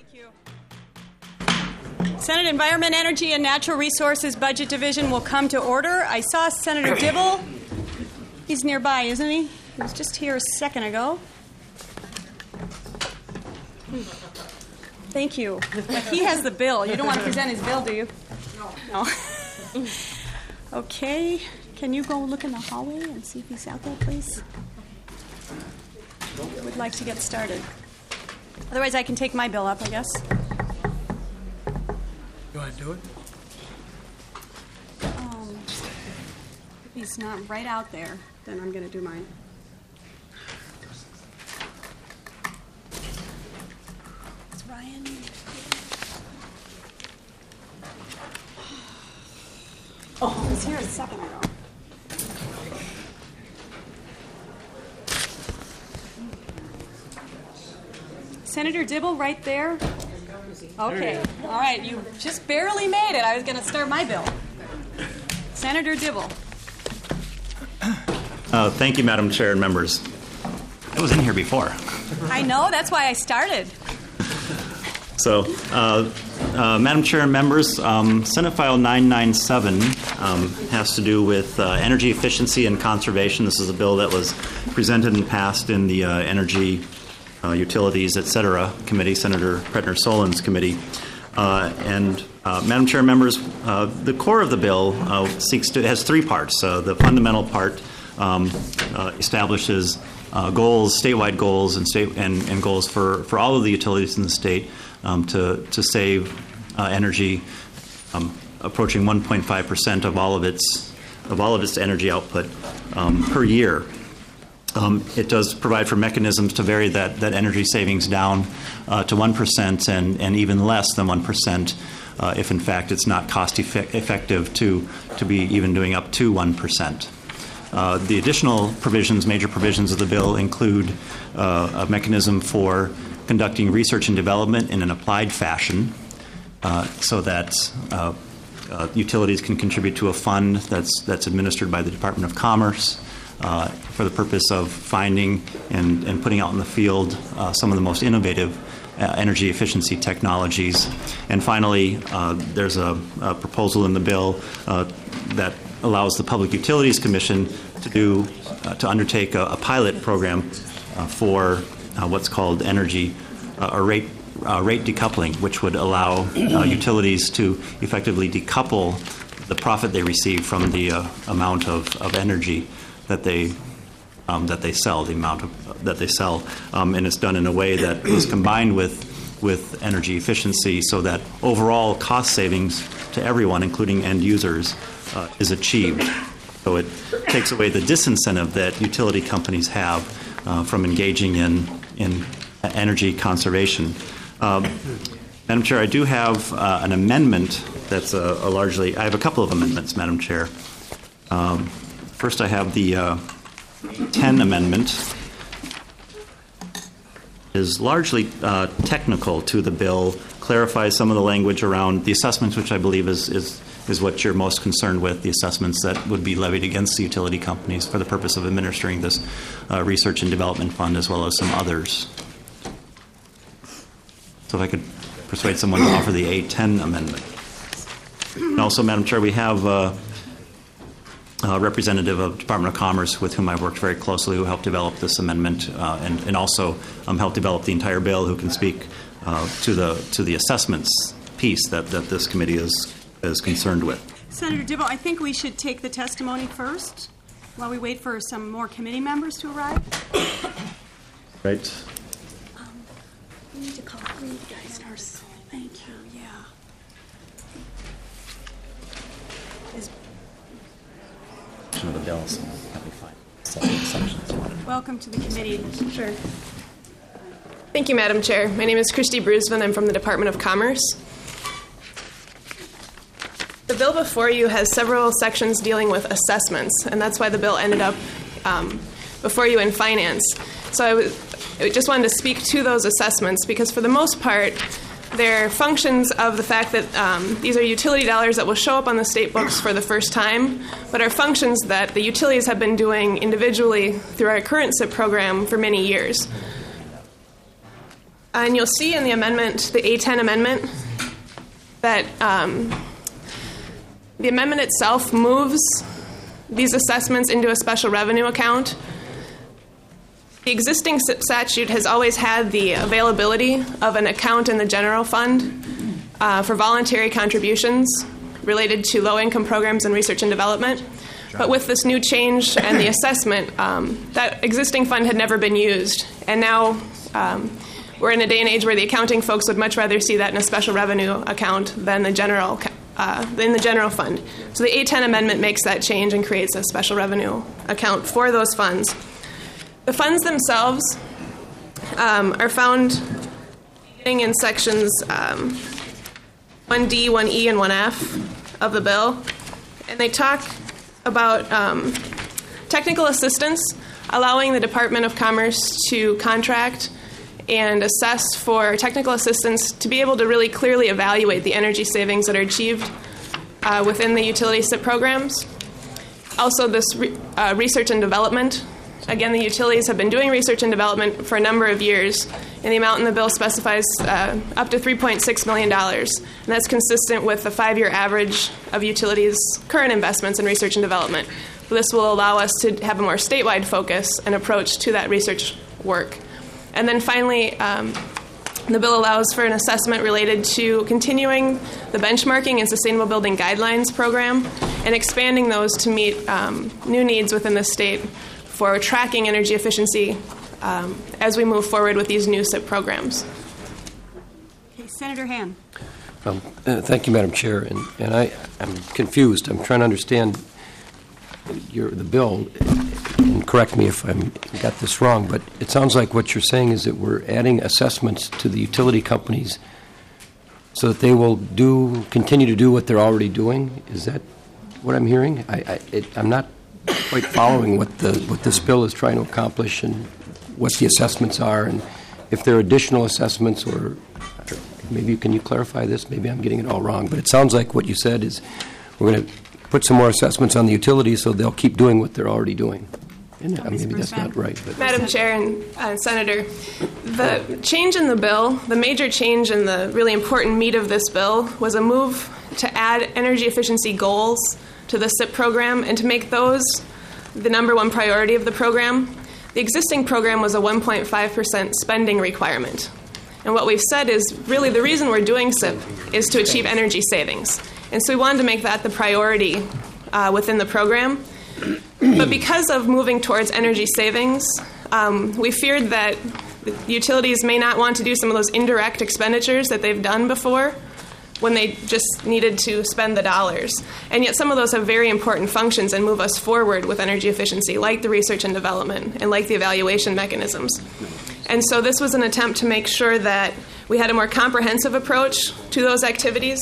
you. Senate Environment, Energy, and Natural Resources Budget Division will come to order. I saw Senator Dibble. He's nearby, isn't he? He was just here a second ago. Thank you. But he has the bill. You don't want to present his bill, do you? No. Okay. Can you go look in the hallway and see if he's out there, please? Would like to get started. Otherwise, I can take my bill up, I guess. You want to do it? If he's not right out there, then I'm going to do mine. It's Ryan. Oh, he was here a second ago. Senator Dibble, right there. Okay. All right. You just barely made it. I was going to start my bill. Senator Dibble. Thank you, Madam Chair and members. I was in here before. I know. That's why I started. So, Madam Chair and members, Senate File 997 has to do with energy efficiency and conservation. This is a bill that was presented and passed in the Energy, Utilities, etc. Committee, Senator Pretner-Solin's committee. Madam Chair and members, the core of the bill has three parts. The fundamental part establishes goals, statewide goals, and goals for all of the utilities in the state to save energy, approaching 1.5% of all of its energy output per year. It does provide for mechanisms to vary that energy savings down to 1% and even less than 1% if, in fact, it's not cost effective to be even doing up to 1%. The additional provisions, major provisions of the bill include a mechanism for conducting research and development in an applied fashion so that utilities can contribute to a fund that's administered by the Department of Commerce for the purpose of finding and putting out in the field some of the most innovative energy efficiency technologies. And finally, there's a proposal in the bill that allows the Public Utilities Commission to undertake a pilot program for what's called energy or rate decoupling, which would allow utilities to effectively decouple the profit they receive from the amount of energy that they sell, and it's done in a way that is combined with energy efficiency, so that overall cost savings to everyone, including end users, is achieved. So it takes away the disincentive that utility companies have from engaging in energy conservation. Madam Chair, I do have an amendment that's I have a couple of amendments, Madam Chair. First, I have the 10 amendment. It is largely technical to the bill, clarifies some of the language around the assessments, which I believe is what you're most concerned with, the assessments that would be levied against the utility companies for the purpose of administering this research and development fund, as well as some others. So if I could persuade someone to offer the A10 amendment. And also, Madam Chair, we have a representative of Department of Commerce with whom I've worked very closely, who helped develop this amendment and also helped develop the entire bill, who can speak to the assessments piece that this committee is concerned with. Senator Dibble, I think we should take the testimony first while we wait for some more committee members to arrive. Right. We need to call three guys first. Thank you. Yeah. Of the bill, so that'll be fine. Sections. Welcome to the committee. Sure. Thank you, Madam Chair. My name is Christy Brusvin. I'm from the Department of Commerce. The bill before you has several sections dealing with assessments, and that's why the bill ended up before you in Finance. So I just wanted to speak to those assessments because, for the most part, they're functions of the fact that these are utility dollars that will show up on the state books for the first time, but are functions that the utilities have been doing individually through our current SIP program for many years. And you'll see in the amendment, the A10 amendment, that the amendment itself moves these assessments into a special revenue account. The existing SIP statute has always had the availability of an account in the general fund for voluntary contributions related to low-income programs and research and development. But with this new change and the assessment, that existing fund had never been used. And now we're in a day and age where the accounting folks would much rather see that in a special revenue account than the general fund. So the A10 amendment makes that change and creates a special revenue account for those funds. The funds themselves are found in sections 1D, 1E, and 1F of the bill. And they talk about technical assistance, allowing the Department of Commerce to contract and assess for technical assistance to be able to really clearly evaluate the energy savings that are achieved within the utility SIP programs. Also, this research and development. Again, the utilities have been doing research and development for a number of years, and the amount in the bill specifies up to $3.6 million. And that's consistent with the 5-year average of utilities' current investments in research and development. So this will allow us to have a more statewide focus and approach to that research work. And then finally, the bill allows for an assessment related to continuing the benchmarking and sustainable building guidelines program and expanding those to meet new needs within the state for tracking energy efficiency as we move forward with these new SIP programs. Okay, Senator Han. Thank you, Madam Chair. And I'm confused. I'm trying to understand the bill. And correct me if I got this wrong, but it sounds like what you're saying is that we're adding assessments to the utility companies so that they will continue to do what they're already doing. Is that what I'm hearing? I'm not quite following what this bill is trying to accomplish and what the assessments are, and if there are additional assessments, or maybe can you clarify this? Maybe I'm getting it all wrong, but it sounds like what you said is we're going to put some more assessments on the utilities so they'll keep doing what they're already doing. And maybe that's not right. But. Madam Chair and Senator, the change in the bill, the major change in the really important meat of this bill was a move to add energy efficiency goals to the SIP program and to make those the number one priority of the program. The existing program was a 1.5% spending requirement. And what we've said is really the reason we're doing SIP is to achieve energy savings. And so we wanted to make that the priority within the program. But because of moving towards energy savings, we feared that the utilities may not want to do some of those indirect expenditures that they've done before when they just needed to spend the dollars. And yet some of those have very important functions and move us forward with energy efficiency, like the research and development and like the evaluation mechanisms. And so this was an attempt to make sure that we had a more comprehensive approach to those activities.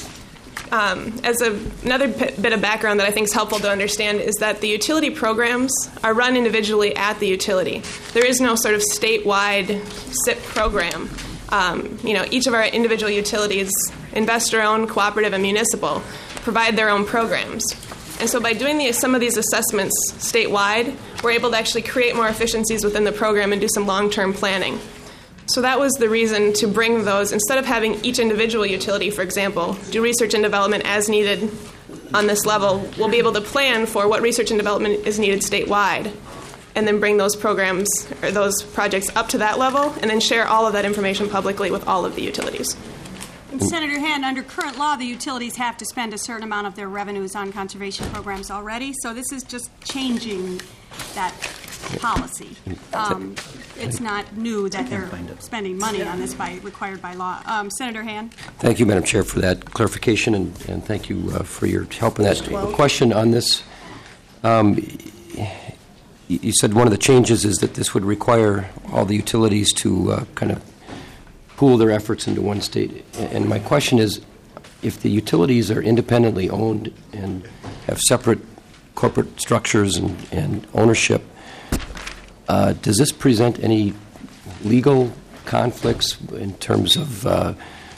As another bit of background that I think is helpful to understand is that the utility programs are run individually at the utility. There is no sort of statewide SIP program. Each of our individual utilities, investor-owned, cooperative, and municipal, provide their own programs. And so by doing some of these assessments statewide, we're able to actually create more efficiencies within the program and do some long-term planning. So that was the reason to bring those, instead of having each individual utility, for example, do research and development as needed on this level, we'll be able to plan for what research and development is needed statewide, and then bring those programs or those projects up to that level, and then share all of that information publicly with all of the utilities. And Senator Han, under current law, the utilities have to spend a certain amount of their revenues on conservation programs already, so this is just changing that policy. It's not new that they're spending money on this required by law. Senator Han? Thank you, Madam Chair, for that clarification, and thank you for your help in that. A question on this. You said one of the changes is that this would require all the utilities to kind of pool their efforts into one state. And my question is, if the utilities are independently owned and have separate corporate structures and ownership, does this present any legal conflicts in terms of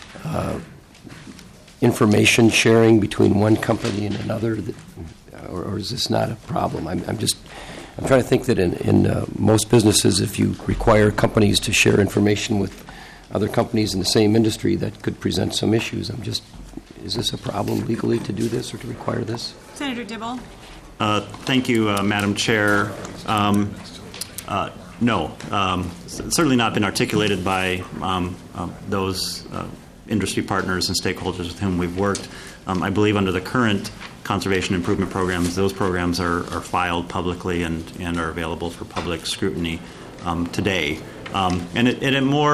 information sharing between one company and another, or is this not a problem? I'm trying to think that in most businesses, if you require companies to share information with other companies in the same industry that could present some issues. Is this a problem legally to do this or to require this? Senator Dibble? Thank you, Madam Chair. No, certainly not been articulated by those industry partners and stakeholders with whom we've worked. I believe under the current conservation improvement programs, those programs are filed publicly and are available for public scrutiny today. And it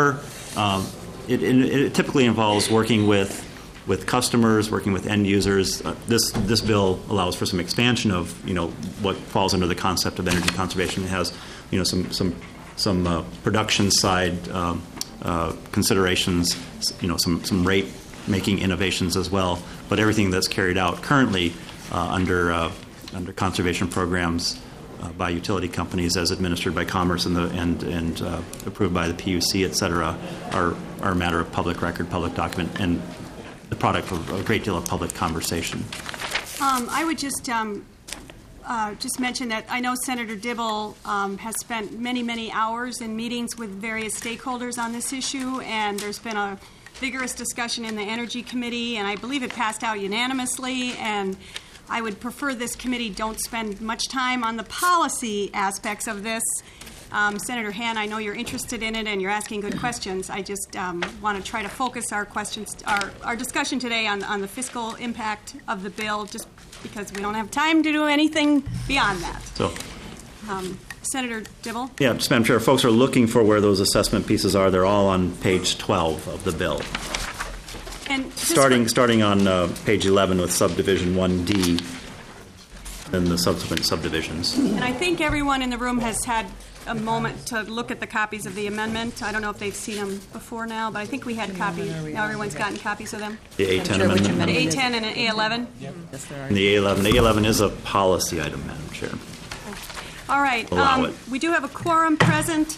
typically involves working with customers, working with end users. This bill allows for some expansion of what falls under the concept of energy conservation. It has some production side considerations, some rate making innovations as well. But everything that's carried out currently under conservation programs by utility companies, as administered by Commerce and approved by the PUC, et cetera, are a matter of public record, public document, and the product of a great deal of public conversation. I would just mention that I know Senator Dibble has spent many, many hours in meetings with various stakeholders on this issue, and there's been a vigorous discussion in the Energy Committee, and I believe it passed out unanimously, and I would prefer this committee don't spend much time on the policy aspects of this. Senator Han, I know you're interested in it and you're asking good questions. I just want to try to focus our questions, our discussion today on the fiscal impact of the bill, just because we don't have time to do anything beyond that. So, Senator Dibble? yeah, just Madam Chair, folks are looking for where those assessment pieces are. They're all on page 12 of the bill. And Starting on page 11 with subdivision 1D and the subsequent subdivisions. And I think everyone in the room has had a moment to look at the copies of the amendment. I don't know if they've seen them before now, but I think we had copies. Now everyone's gotten copies of them. The A10 amendment. The A10 and an A11. And the A11. The A11 is a policy item, Madam Chair. All right. Allow it. We do have a quorum present.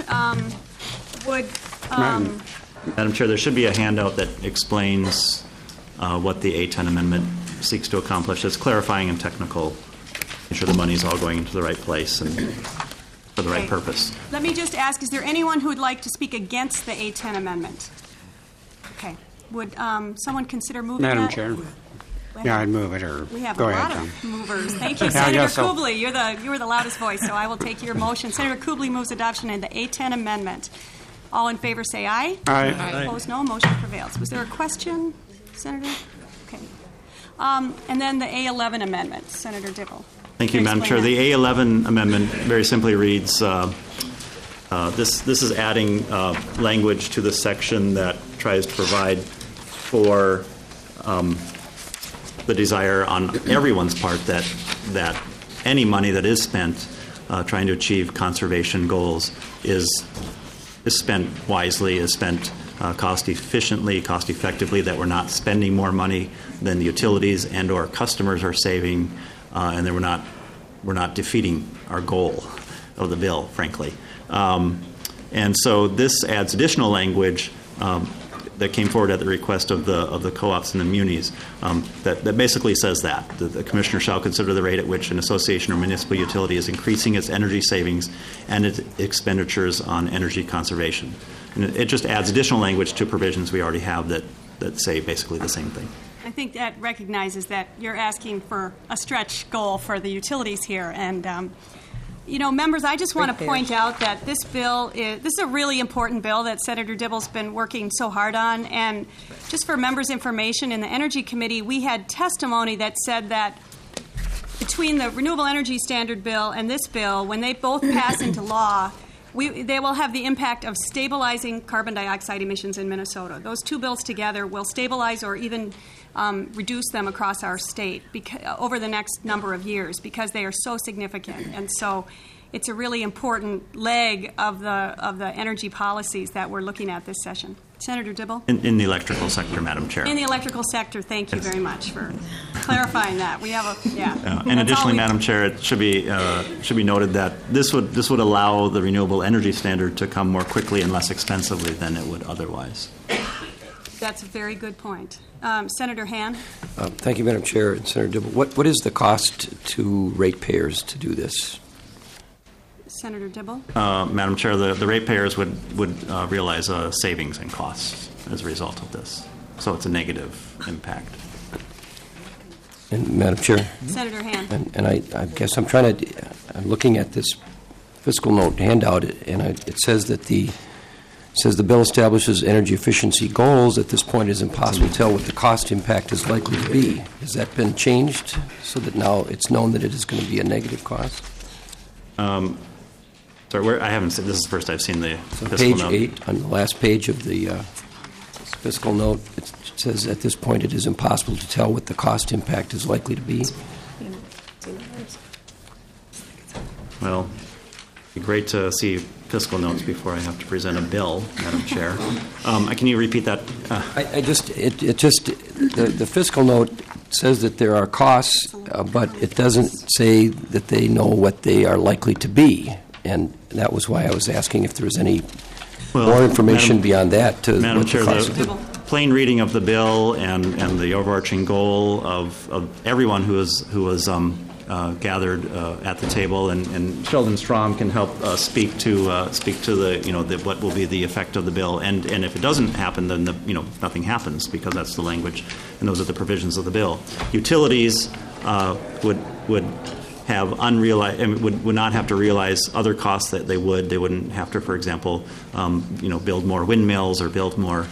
Madam Chair, there should be a handout that explains what the A10 amendment seeks to accomplish. It's clarifying and technical, make sure the money is all going into the right place and for the right Okay. purpose. Let me just ask, is there anyone who would like to speak against the A10 amendment? Okay. Would someone consider moving Madam that? Chair. Go ahead. Yeah, I'd move it, or We have go a ahead, lot Tom. of movers. Thank you, Yeah, I Senator guess so. Kubley. You were the loudest voice, so I will take your motion. Senator Kubley moves adoption of the A10 amendment. All in favor say aye. Aye. Opposed, no. Motion prevails. Was there a question, Senator? Okay. And then the A11 amendment, Senator Dibble. Thank you, Can Madam Chair. explain The A11 amendment very simply reads, this is adding language to the section that tries to provide for the desire on everyone's part that any money that is spent trying to achieve conservation goals is spent wisely, is spent cost efficiently, cost effectively, that we're not spending more money than the utilities and or customers are saving, and that we're not defeating our goal of the bill, frankly. And so this adds additional language that came forward at the request of the co-ops and the munis that basically says that the commissioner shall consider the rate at which an association or municipal utility is increasing its energy savings and its expenditures on energy conservation. And it just adds additional language to provisions we already have that say basically the same thing. I think that recognizes that you're asking for a stretch goal for the utilities here. And, members, I just want to point out that this is a really important bill that Senator Dibble's been working so hard on. And just for members' information, in the Energy Committee, we had testimony that said that between the Renewable Energy Standard Bill and this bill, when they both pass into law, they will have the impact of stabilizing carbon dioxide emissions in Minnesota. Those two bills together will stabilize or even reduce them across our state over the next number of years because they are so significant. And so it's a really important leg of the energy policies that we're looking at this session. Senator Dibble? In the electrical sector, Madam Chair. In the electrical sector, thank you very much for clarifying that. We have And additionally, Madam Chair, it should be noted that this would allow the renewable energy standard to come more quickly and less expensively than it would otherwise. That's a very good point. Senator Han? Thank you, Madam Chair. And Senator Dibble, what is the cost to ratepayers to do this? Senator Dibble? Madam Chair, the ratepayers would realize savings in costs as a result of this. So it's a negative impact. And Madam Chair, Senator Hand. and I guess I'm looking at this fiscal note handout, and it says that the bill establishes energy efficiency goals. At this point, it is impossible to tell what the cost impact is likely to be. Has that been changed so that now it's known that it is going to be a negative cost? Sorry, I haven't seen, this is the first I've seen the So fiscal page note. 8, on the last page of the fiscal note, it says at this point it is impossible to tell what the cost impact is likely to be. Well, it'd be great to see fiscal notes before I have to present a bill, Madam Chair. Can you repeat that? The fiscal note says that there are costs, but it doesn't say that they know what they are likely to be. And that was why I was asking if there was any more information beyond that to Madam what Chair, the cost the plain reading of the bill and the overarching goal of everyone who was gathered at the table, and Sheldon Strom can help speak to the what will be the effect of the bill, and if it doesn't happen, then nothing happens, because that's the language and those are the provisions of the bill. Utilities would have unrealized, would not have to realize other costs that they wouldn't have to, for example, build more windmills or build more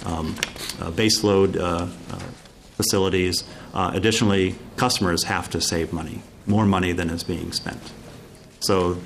baseload facilities. Additionally, customers have to save money, more money than is being spent. So,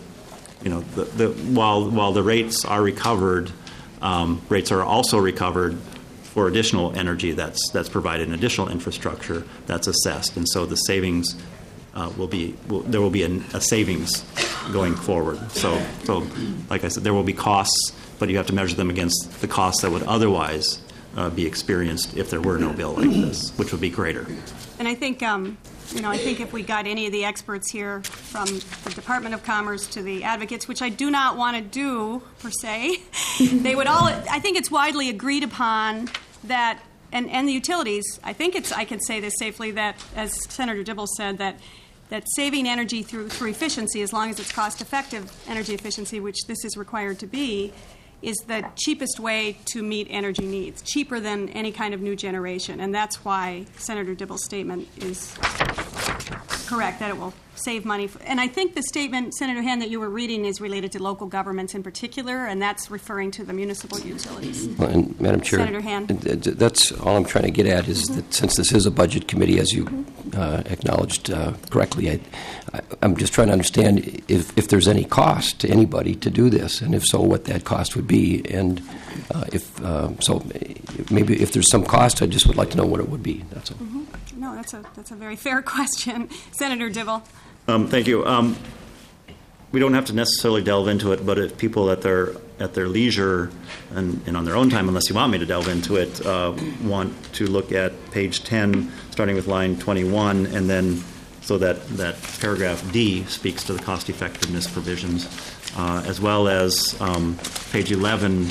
while the rates are recovered, rates are also recovered for additional energy that's provided, and additional infrastructure that's assessed, and so the savings there will be a savings going forward. So, like I said, there will be costs, but you have to measure them against the costs that would otherwise be experienced if there were no bill like this, which would be greater. And I think, I think if we got any of the experts here, from the Department of Commerce to the advocates, which I do not want to do per se, they would all. I think it's widely agreed upon that, and the utilities. I can say this safely, that, as Senator Dibble said, that saving energy through efficiency, as long as it's cost-effective energy efficiency, which this is required to be, is the cheapest way to meet energy needs, cheaper than any kind of new generation. And that's why Senator Dibble's statement is correct, that it will save money. And I think the statement, Senator Hand, that you were reading is related to local governments in particular, and that's referring to the municipal utilities. Well, and Madam Chair, Senator Hand. That's all I'm trying to get at is that since this is a budget committee, as you acknowledged correctly, I'm just trying to understand if there's any cost to anybody to do this, and if so, what that cost would be. And maybe if there's some cost, I just would like to know what it would be. That's all. Mm-hmm. No, that's a very fair question. Senator Dibble. Thank you. We don't have to necessarily delve into it, but if people at their leisure and on their own time, unless you want me to delve into it, want to look at page 10, starting with line 21, and then so that paragraph D speaks to the cost effectiveness provisions, as well as page 11,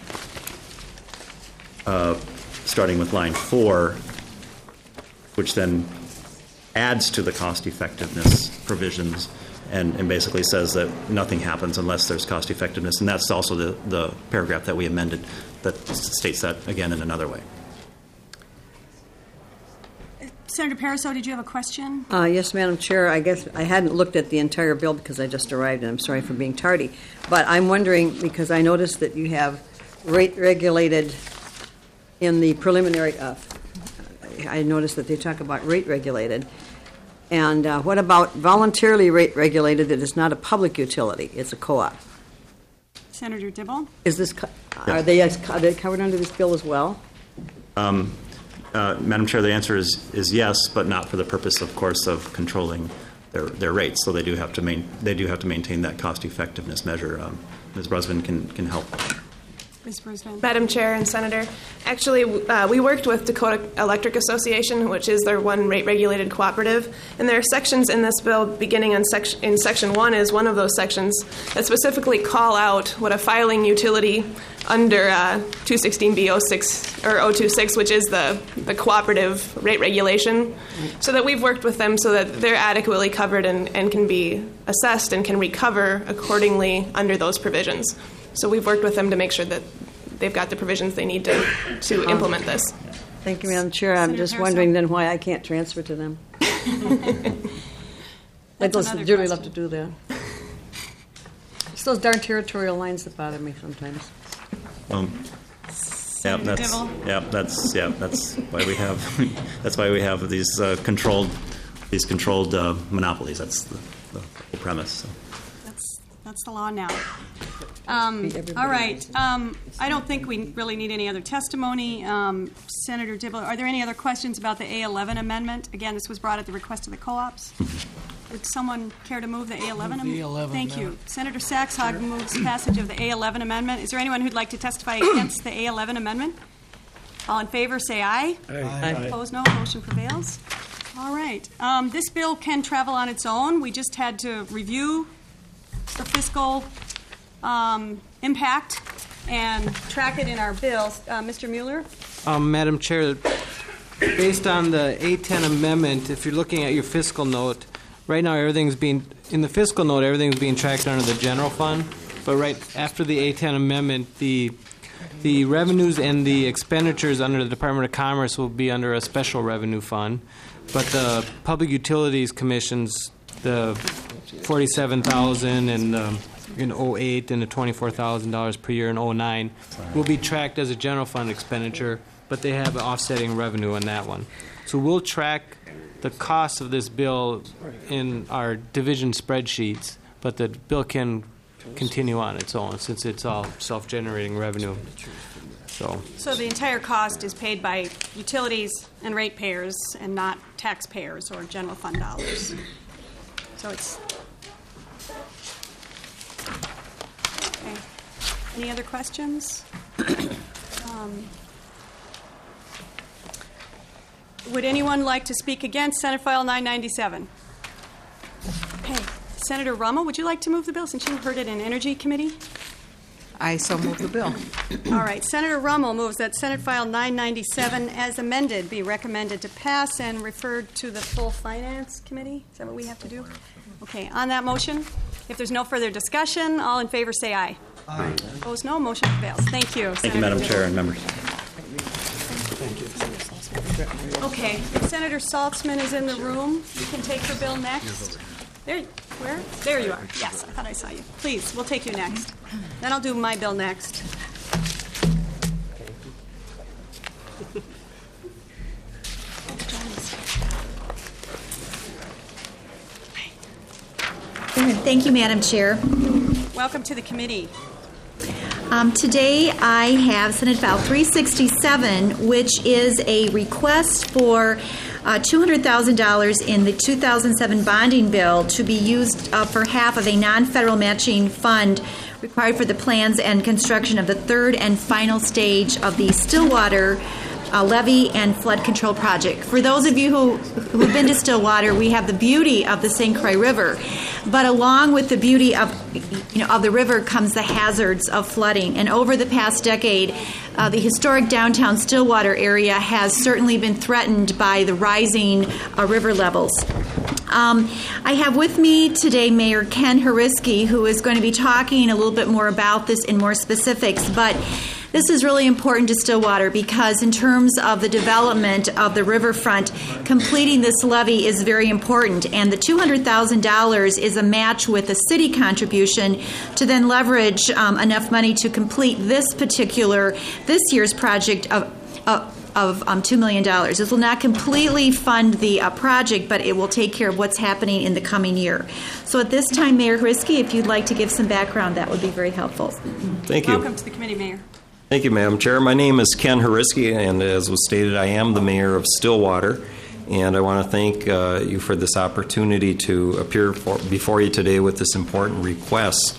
starting with line 4, which then adds to the cost effectiveness provisions and basically says that nothing happens unless there's cost effectiveness. And that's also the paragraph that we amended that states that again in another way. Senator Pariseau, did you have a question? Yes, Madam Chair. I guess I hadn't looked at the entire bill because I just arrived, and I'm sorry for being tardy. But I'm wondering, because I noticed that you have rate regulated in the preliminary. I noticed that they talk about rate regulated. And what about voluntarily rate regulated that is not a public utility? It's a co-op. Senator Dibble? Is this are they covered under this bill as well? Madam Chair, the answer is yes, but not for the purpose, of course, of controlling their rates. So they do have to maintain that cost effectiveness measure. Ms. Brusvin can help. Vice President. Madam Chair and Senator, actually, we worked with Dakota Electric Association, which is their one rate-regulated cooperative, and there are sections in this bill beginning in Section 1 is one of those sections that specifically call out what a filing utility under 216B06 or 026, which is the cooperative rate regulation, so that we've worked with them so that they're adequately covered and can be assessed and can recover accordingly under those provisions. So we've worked with them to make sure that they've got the provisions they need to implement this. Thank you, Madam Chair. I'm Senator just Harrison. wondering then why I can't transfer to them. I'd another dearly question. love to do that. It's those darn territorial lines that bother me sometimes. Senator Dibble. That's why we have these controlled monopolies. That's the whole premise. So. That's the law now. All right. I don't think we really need any other testimony. Senator Dibble, are there any other questions about the A11 amendment? Again, this was brought at the request of the co-ops. Would someone care to move the A11 amendment? Thank you. Senator Saxhog moves passage of the A11 amendment. Is there anyone who'd like to testify against the A11 amendment? All in favor, say aye. Aye. Opposed, no. Motion prevails. All right. This bill can travel on its own. We just had to review the fiscal impact and track it in our bills. Mr. Mueller? Madam Chair, based on the A10 amendment, if you're looking at your fiscal note, right now everything's being tracked under the general fund, but right after the A10 amendment, the revenues and the expenditures under the Department of Commerce will be under a special revenue fund, but the Public Utilities Commissions, the $47,000 in 08 and the $24,000 per year in 09 will be tracked as a general fund expenditure, but they have an offsetting revenue on that one. So we'll track the cost of this bill in our division spreadsheets, but the bill can continue on its own since it's all self-generating revenue. So the entire cost is paid by utilities and ratepayers and not taxpayers or general fund dollars. So it's... Okay. Any other questions? Would anyone like to speak against Senate File 997? Okay. Senator Rummel, would you like to move the bill since you heard it in Energy Committee? I so move the bill. All right. Senator Rummel moves that Senate File 997 as amended be recommended to pass and referred to the full Finance Committee. Is that what we have to do? Okay. On that motion, if there's no further discussion, all in favor say aye. Aye. Opposed, no. Motion prevails. Thank you. Thank you, Madam Chair and members. Okay. Senator Saltzman is in the room. You can take your bill next. Where? There you are. Yes, I thought I saw you. Please, we'll take you next. Then I'll do my bill next. Thank you, Madam Chair. Welcome to the committee. Today I have Senate File 367, which is a request for $200,000 in the 2007 bonding bill to be used for half of a non-federal matching fund required for the plans and construction of the third and final stage of the Stillwater levee and flood control project. For those of you who've been to Stillwater, we have the beauty of the St. Croix River, but along with the beauty of the river comes the hazards of flooding. And over the past decade, the historic downtown Stillwater area has certainly been threatened by the rising river levels. I have with me today Mayor Ken Horiski, who is going to be talking a little bit more about this in more specifics, but this is really important to Stillwater because in terms of the development of the riverfront, completing this levee is very important, and the $200,000 is a match with a city contribution to then leverage enough money to complete this year's project of $2 million. This will not completely fund the project, but it will take care of what's happening in the coming year. So at this time, Mayor Horiski, if you'd like to give some background, that would be very helpful. Thank you. Welcome to the committee, Mayor. Thank you, Madam Chair. My name is Ken Horiski, and as was stated, I am the mayor of Stillwater. And I want to thank you for this opportunity to appear before you today with this important request.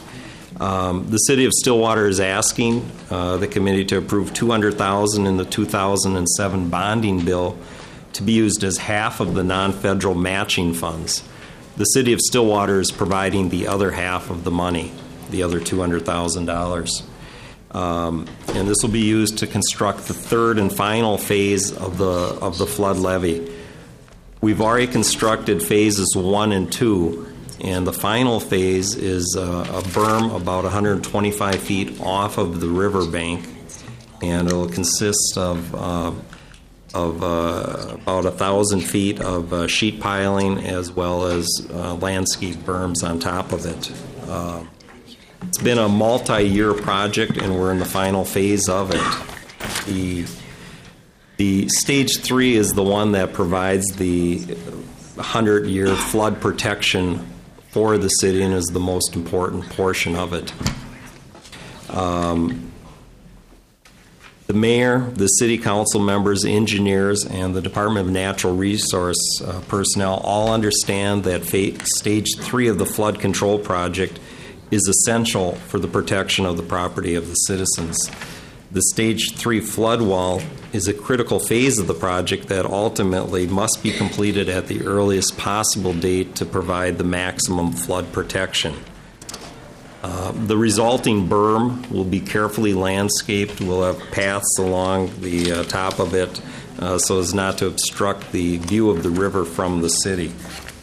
The City of Stillwater is asking the committee to approve $200,000 in the 2007 bonding bill to be used as half of the non-federal matching funds. The City of Stillwater is providing the other half of the money, the other $200,000. And this will be used to construct the third and final phase of the flood levee. We've already constructed phases 1 and 2, and the final phase is a berm about 125 feet off of the riverbank, and it'll consist of about 1,000 feet of sheet piling as well as landscape berms on top of it. It's been a multi-year project, and we're in the final phase of it. The Stage 3 is the one that provides the 100-year flood protection for the city and is the most important portion of it. The mayor, the city council members, engineers, and the Department of Natural Resource personnel all understand that Stage 3 of the flood control project is essential for the protection of the property of the citizens. The Stage 3 flood wall is a critical phase of the project that ultimately must be completed at the earliest possible date to provide the maximum flood protection. The resulting berm will be carefully landscaped. We'll have paths along the top of it so as not to obstruct the view of the river from the city.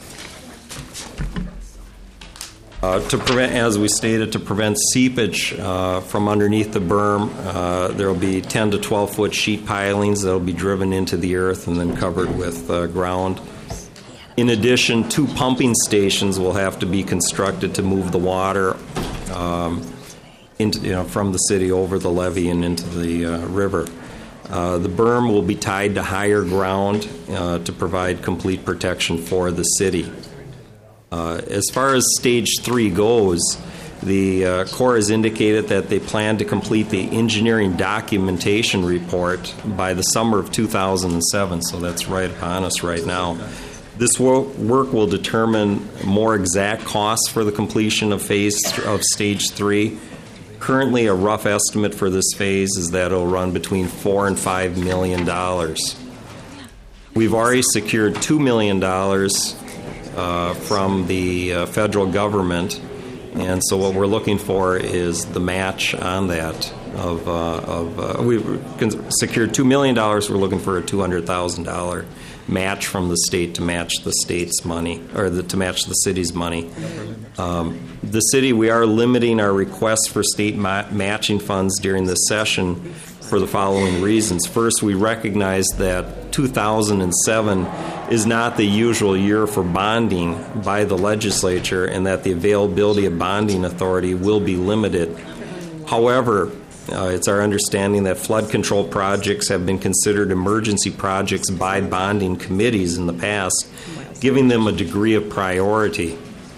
To prevent, as we stated, to prevent seepage from underneath the berm, there will be 10 to 12 foot sheet pilings that will be driven into the earth and then covered with ground. In addition, 2 pumping stations will have to be constructed to move the water from the city over the levee and into the river. The berm will be tied to higher ground to provide complete protection for the city. As far as Stage 3 goes, the Corps has indicated that they plan to complete the engineering documentation report by the summer of 2007, so that's right upon us right now. This work will determine more exact costs for the completion of Stage 3. Currently, a rough estimate for this phase is that it'll run between $4 and $5 million. We've already secured $2 million from the federal government, and so what we're looking for is the match on that. We've secured $2 million. We're looking for a $200,000 match from the state to match the state's money, or to match the city's money. The city, we are limiting our requests for state matching funds during this session for the following reasons. First, we recognize that 2007 is not the usual year for bonding by the legislature, and that the availability of bonding authority will be limited. However, it's our understanding that flood control projects have been considered emergency projects by bonding committees in the past, giving them a degree of priority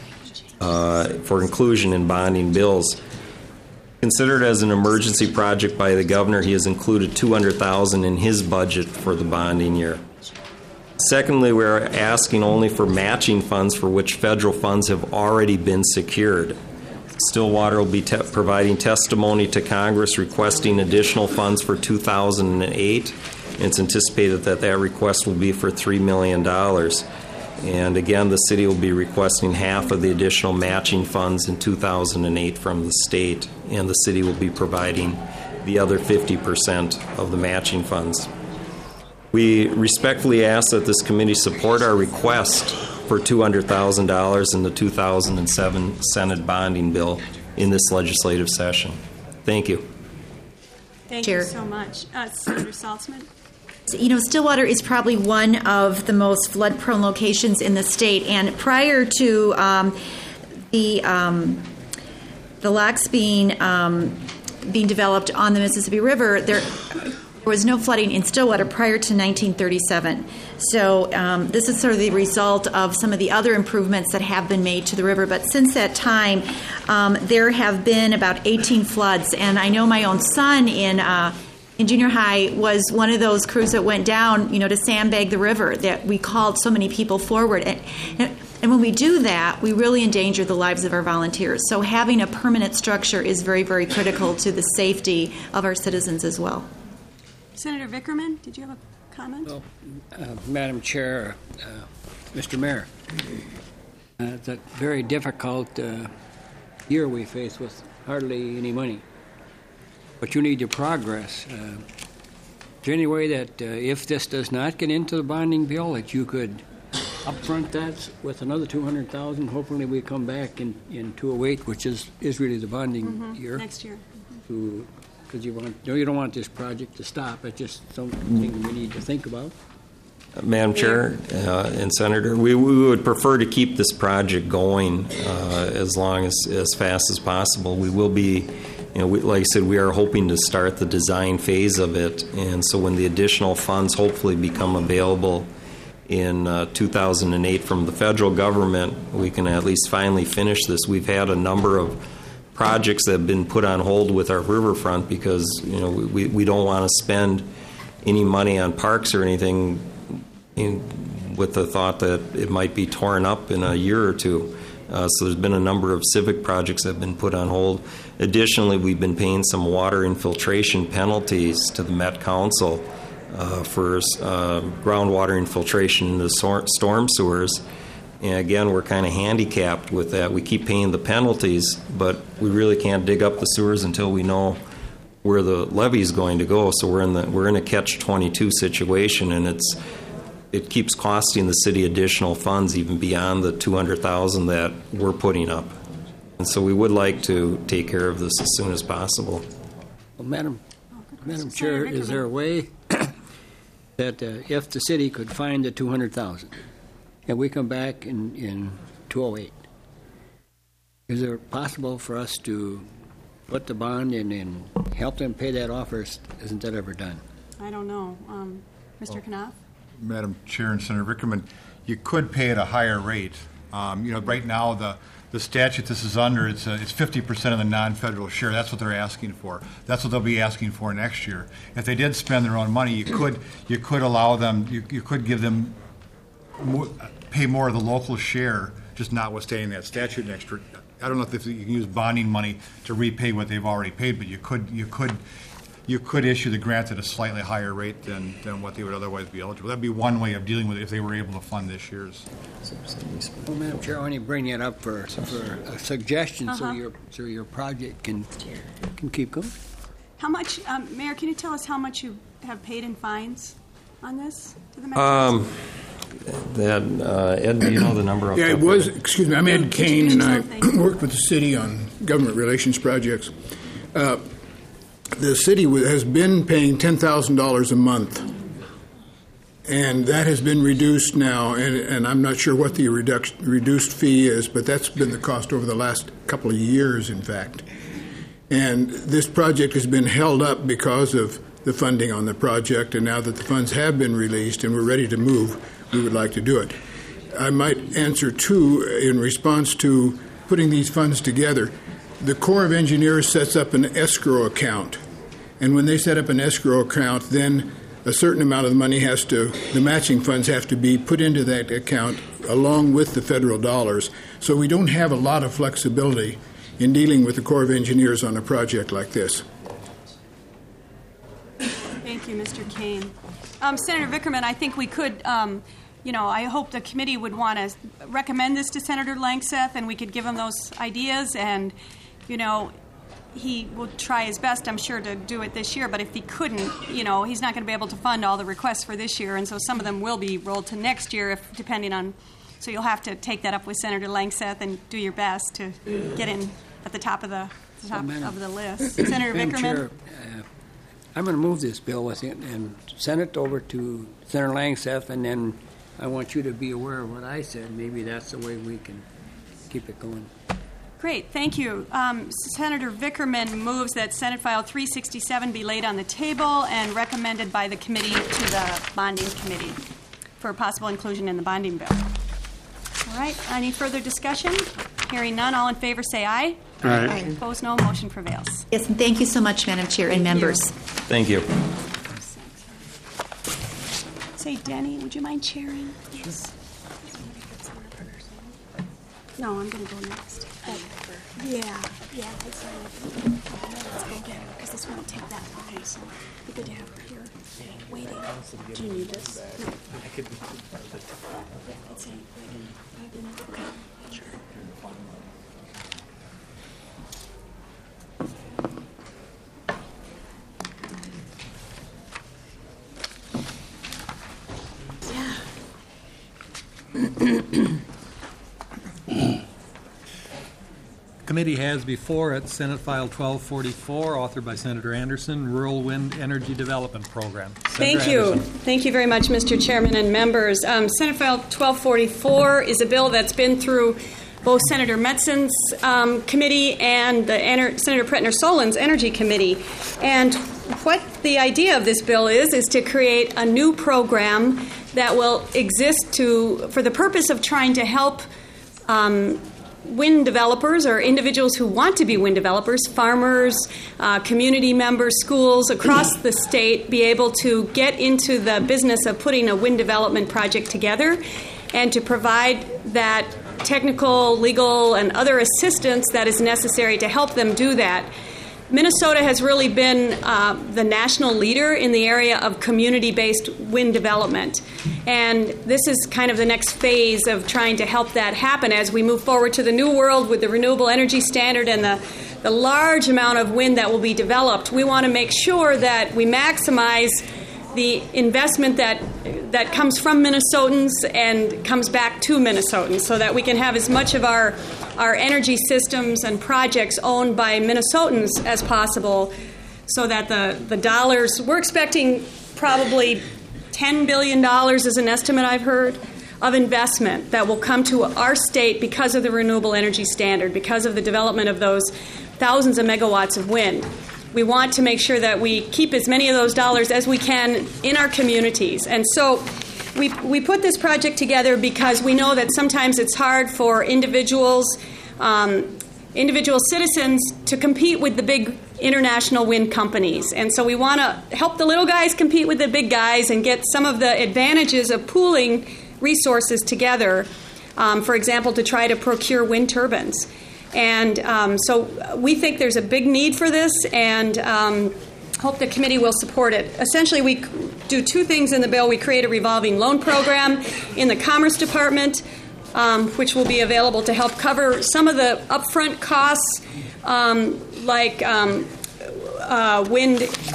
for inclusion in bonding bills. Considered as an emergency project by the governor, he has included $200,000 in his budget for the bonding year. Secondly, we are asking only for matching funds for which federal funds have already been secured. Stillwater will be providing testimony to Congress requesting additional funds for 2008. It's anticipated that that request will be for $3 million. And again, the city will be requesting half of the additional matching funds in 2008 from the state, and the city will be providing the other 50% of the matching funds. We respectfully ask that this committee support our request for $200,000 in the 2007 Senate bonding bill in this legislative session. Thank you. Thank Chair. you so much. Senator Saltzman? You know, Stillwater is probably one of the most flood-prone locations in the state, and prior to the locks being developed on the Mississippi River, there was no flooding in Stillwater prior to 1937. So this is sort of the result of some of the other improvements that have been made to the river. But since that time, there have been about 18 floods, and I know my own son in junior high was one of those crews that went down, to sandbag the river, that we called so many people forward. And And when we do that, we really endanger the lives of our volunteers. So having a permanent structure is very, very critical to the safety of our citizens as well. Senator Vickerman, did you have a comment? Well, Madam Chair, Mr. Mayor, it's a very difficult year we face with hardly any money. But you need your progress. Is there any way that if this does not get into the bonding bill, that you could upfront that with another $200,000? Hopefully we come back in 208, which is really the bonding year. Next year. Because you don't want this project to stop. It's just something we need to think about. Madam Chair and Senator, we would prefer to keep this project going as long as fast as possible. We will be, like I said, we are hoping to start the design phase of it, and so when the additional funds hopefully become available in 2008 from the federal government, we can at least finally finish this. We've had a number of projects that have been put on hold with our riverfront because we don't want to spend any money on parks or anything with the thought that it might be torn up in a year or two. So there's been a number of civic projects that have been put on hold. Additionally, we've been paying some water infiltration penalties to the Met Council for groundwater infiltration in the storm sewers. And again, we're kind of handicapped with that. We keep paying the penalties, but we really can't dig up the sewers until we know where the levee is going to go. So we're in a catch-22 situation, and it keeps costing the city additional funds even beyond the $200,000 that we're putting up. And so we would like to take care of this as soon as possible. Well, Madam Chair, is there a way that if the city could find the $200,000 and we come back in 208, is it possible for us to put the bond in and help them pay that off, or isn't that ever done? I don't know. Mr. Knopf? Madam Chair and Senator Vickerman, you could pay at a higher rate. Right now, the statute this is under, it's 50% of the non-federal share. That's what they're asking for. That's what they'll be asking for next year. If they did spend their own money, you could allow them, you could give them pay more of the local share, just notwithstanding that statute next year. I don't know if you can use bonding money to repay what they've already paid, but you could issue the grant at a slightly higher rate than what they would otherwise be eligible. That'd be one way of dealing with it if they were able to fund this year's. Well, Madam Chair, I only bring it up for a suggestion so your project can keep going. How much, Mayor, can you tell us how much you have paid in fines on this to the Met? Ed, do you know the number? Yeah, it was, excuse me, I'm Ed Kane, and I worked with the city on government relations projects. The city has been paying $10,000 a month, and that has been reduced now, and I'm not sure what the reduced fee is, but that's been the cost over the last couple of years, in fact. And this project has been held up because of the funding on the project, and now that the funds have been released and we're ready to move, we would like to do it. I might answer, too, in response to putting these funds together. The Corps of Engineers sets up an escrow account, and when they set up an escrow account, then a certain amount of the money the matching funds have to be put into that account along with the federal dollars. So we don't have a lot of flexibility in dealing with the Corps of Engineers on a project like this. Thank you, Mr. Kane. Senator Vickerman, I think we could, I hope the committee would want to recommend this to Senator Langseth, and we could give him those ideas, and, he will try his best, I'm sure, to do it this year, but if he couldn't, he's not going to be able to fund all the requests for this year, and so some of them will be rolled to next year, depending on, so you'll have to take that up with Senator Langseth and do your best to get in at the top of the list. Senator Vickerman? Chair, I'm going to move this bill with it and send it over to Senator Langseth, and then I want you to be aware of what I said. Maybe that's the way we can keep it going. Great, thank you. Senator Vickerman moves that Senate File 367 be laid on the table and recommended by the committee to the bonding committee for possible inclusion in the bonding bill. All right, any further discussion? Hearing none, all in favor say aye. Aye. Opposed, no. Motion prevails. Yes, and thank you so much, Madam Chair and members. Thank you. Say, Denny, would you mind chairing? Yes. No, I'm going to go next. Yeah, let's go get her, because this won't take that long, so it'd be good to have her here waiting. Do you need this? No. I could. It's a waiting. Okay, sure. Committee has before it Senate File 1244, authored by Senator Anderson, Rural Wind Energy Development Program. Thank you. Thank you very much, Mr. Chairman and members. Senate File 1244 is a bill that's been through both Senator Metzen's committee and Senator Pretner-Solin's Energy Committee. And what the idea of this bill is to create a new program that will exist for the purpose of trying to help wind developers or individuals who want to be wind developers, farmers, community members, schools across the state be able to get into the business of putting a wind development project together and to provide that technical, legal, and other assistance that is necessary to help them do that. Minnesota has really been the national leader in the area of community-based wind development. And this is kind of the next phase of trying to help that happen as we move forward to the new world with the Renewable Energy Standard and the large amount of wind that will be developed. We want to make sure that we maximize the investment that comes from Minnesotans and comes back to Minnesotans so that we can have as much of our energy systems and projects owned by Minnesotans as possible so that the dollars, we're expecting probably $10 billion is an estimate I've heard of investment that will come to our state because of the Renewable Energy Standard, because of the development of those thousands of megawatts of wind. We want to make sure that we keep as many of those dollars as we can in our communities. And so we put this project together because we know that sometimes it's hard for individual citizens to compete with the big international wind companies. And so we want to help the little guys compete with the big guys and get some of the advantages of pooling resources together, for example, to try to procure wind turbines. And so we think there's a big need for this and hope the committee will support it. Essentially, we do two things in the bill. We create a revolving loan program in the Commerce Department, which will be available to help cover some of the upfront costs, like wind,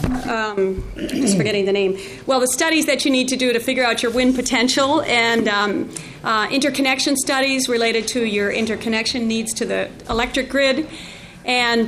just forgetting the name. Well, the studies that you need to do to figure out your wind potential and interconnection studies related to your interconnection needs to the electric grid. And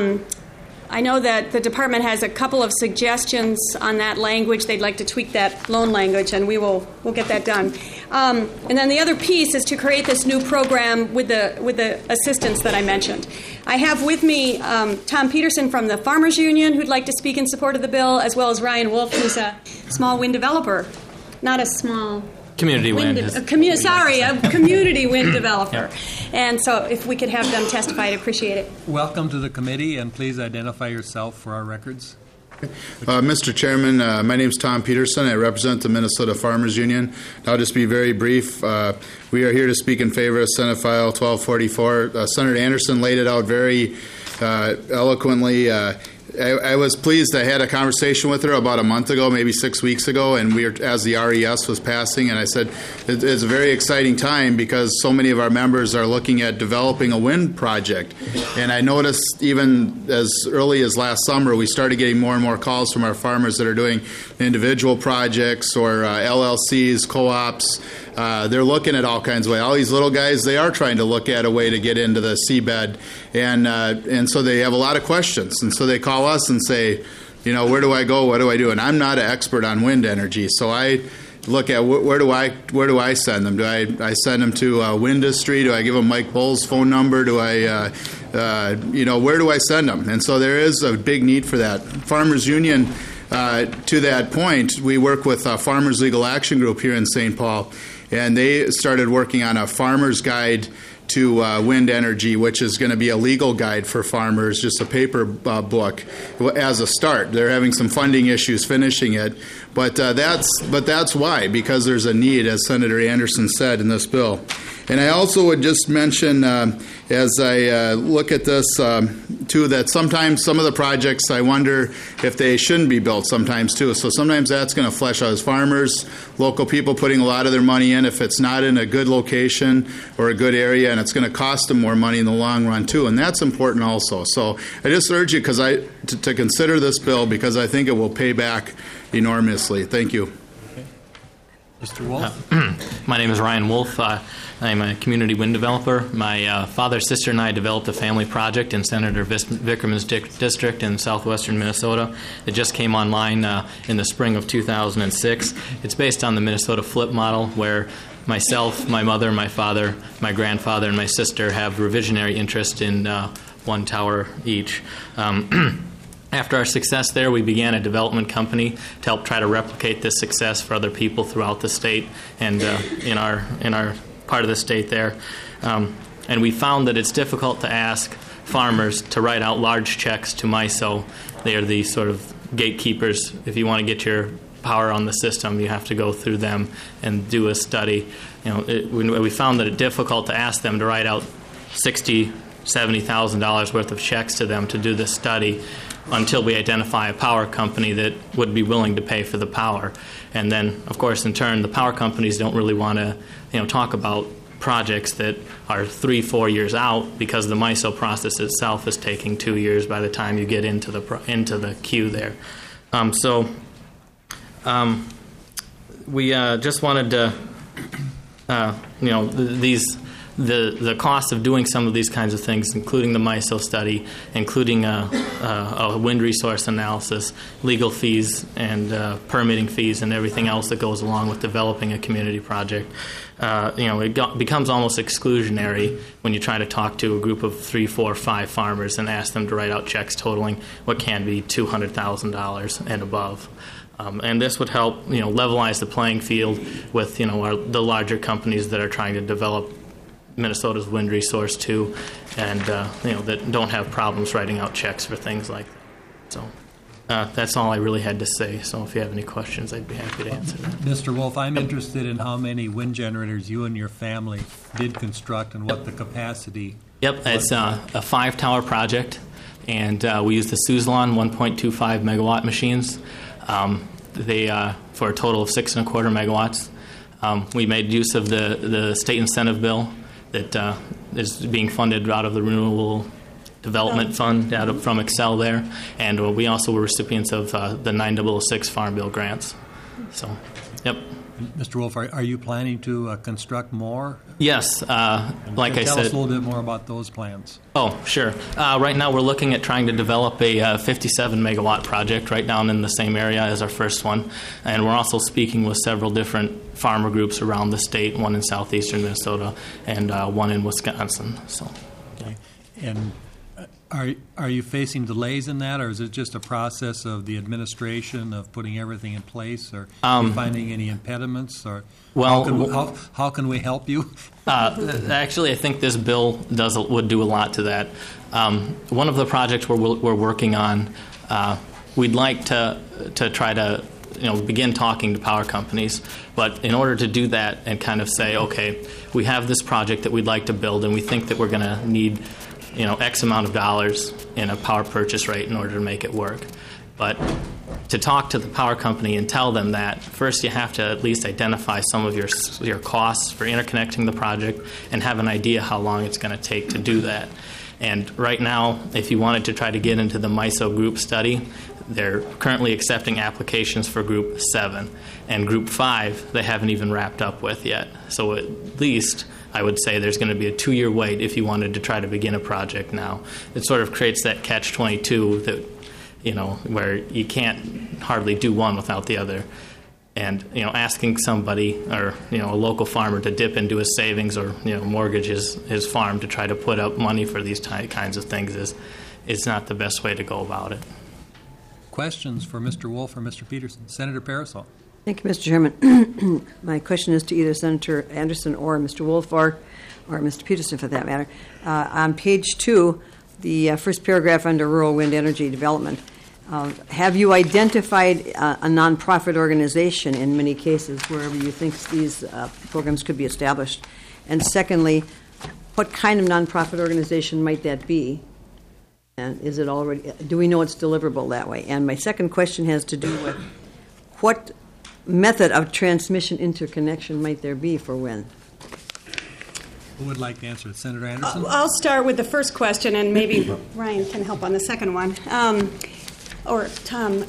I know that the department has a couple of suggestions on that language. They'd like to tweak that loan language, and we'll get that done. And then the other piece is to create this new program with the assistance that I mentioned. I have with me Tom Peterson from the Farmers Union, who'd like to speak in support of the bill, as well as Ryan Wolf, who's a small wind developer, not a small community wind. A community wind developer. And so if we could have them testify, I'd appreciate it. Welcome to the committee, and please identify yourself for our records. Mr. Chairman, my name is Tom Peterson. I represent the Minnesota Farmers Union. I'll just be very brief. We are here to speak in favor of Senate File 1244. Senator Anderson laid it out very eloquently. I was pleased. I had a conversation with her about a month ago, maybe 6 weeks ago, and as the RES was passing, and I said it's a very exciting time because so many of our members are looking at developing a wind project. And I noticed even as early as last summer, we started getting more and more calls from our farmers that are doing individual projects or LLCs, co-ops. They're looking at all kinds of ways. All these little guys, they are trying to look at a way to get into the seabed, and so they have a lot of questions. And so they call us and say, where do I go? What do I do? And I'm not an expert on wind energy, so I look at where do I send them? Do I send them to Windustry? Do I give them Mike Bull's phone number? Do I where do I send them? And so there is a big need for that. Farmers Union. To that point, we work with Farmers Legal Action Group here in St. Paul, and they started working on a farmer's guide to wind energy, which is going to be a legal guide for farmers, just a paper book as a start. They're having some funding issues finishing it, but that's why, because there's a need, as Senator Anderson said in this bill. And I also would just mention, as I look at this, too, that sometimes some of the projects, I wonder if they shouldn't be built sometimes, too. So sometimes that's going to flesh out as farmers, local people putting a lot of their money in if it's not in a good location or a good area, and it's going to cost them more money in the long run, too. And that's important also. So I just urge you to consider this bill because I think it will pay back enormously. Thank you. Mr. Wolf? My name is Ryan Wolf. I'm a community wind developer. My father, sister, and I developed a family project in Senator Vickerman's district in southwestern Minnesota. It just came online in the spring of 2006. It's based on the Minnesota FLIP model, where myself, my mother, my father, my grandfather, and my sister have revisionary interest in one tower each. After our success there, we began a development company to help try to replicate this success for other people throughout the state and in our part of the state there. And we found that it's difficult to ask farmers to write out large checks to MISO. They are the sort of gatekeepers. If you want to get your power on the system, you have to go through them and do a study. We found that it's difficult to ask them to write out $60,000, $70,000 worth of checks to them to do this study until we identify a power company that would be willing to pay for the power. And then, of course, in turn, the power companies don't really want to, talk about projects that are 3-4 years out because the MISO process itself is taking 2 years by the time you get into the queue there. We just wanted to, the cost of doing some of these kinds of things, including the MISO study, including a wind resource analysis, legal fees, and permitting fees, and everything else that goes along with developing a community project. It becomes almost exclusionary when you try to talk to a group of 3, 4, 5 farmers and ask them to write out checks totaling what can be $200,000 and above. And this would help, levelize the playing field with, the larger companies that are trying to develop Minnesota's wind resource too, and that don't have problems writing out checks for things like that. So that's all I really had to say. So if you have any questions, I'd be happy to answer that. Mr. Wolf, I'm interested in how many wind generators you and your family did construct and what the capacity. Yep, it's a 5-tower project, and we used the Suzlon 1.25 megawatt machines. They for a total of 6.25 megawatts. We made use of the state incentive bill that is being funded out of the Renewable Development Fund from Excel there, and we also were recipients of the 9006 Farm Bill grants. So, yep. Mr. Wolf, are you planning to construct more? Yes. Like I said. Tell us a little bit more about those plans. Oh, sure. Right now we're looking at trying to develop a 57-megawatt project right down in the same area as our first one. And we're also speaking with several different farmer groups around the state, one in southeastern Minnesota and one in Wisconsin. So. Okay. And are you facing delays in that, or is it just a process of the administration of putting everything in place, or are you finding any impediments, or how can we help you? Actually, I think this bill would do a lot to that. One of the projects we're working on, we'd like to try to begin talking to power companies, but in order to do that and kind of say, okay, we have this project that we'd like to build, and we think that we're going to need X amount of dollars in a power purchase rate in order to make it work. But to talk to the power company and tell them that, first you have to at least identify some of your costs for interconnecting the project and have an idea how long it's going to take to do that. And right now, if you wanted to try to get into the MISO group study, they're currently accepting applications for Group 7. And Group 5, they haven't even wrapped up with yet. So at least I would say there's going to be a 2-year wait if you wanted to try to begin a project now. It sort of creates that catch-22 that, where you can't hardly do one without the other. And, asking somebody or, a local farmer to dip into his savings or, mortgage his farm to try to put up money for these kinds of things is not the best way to go about it. Questions for Mr. Wolf or Mr. Peterson? Senator Parasol. Thank you, Mr. Chairman. My question is to either Senator Anderson or Mr. Wolf or Mr. Peterson, for that matter. On page 2, the first paragraph under rural wind energy development, have you identified a nonprofit organization in many cases wherever you think these programs could be established? And secondly, what kind of nonprofit organization might that be? And is it already, do we know it's deliverable that way? And my second question has to do with what method of transmission interconnection might there be for wind? Who would like to answer it? Senator Anderson? I'll start with the first question, and maybe Ryan can help on the second one. Or Tom.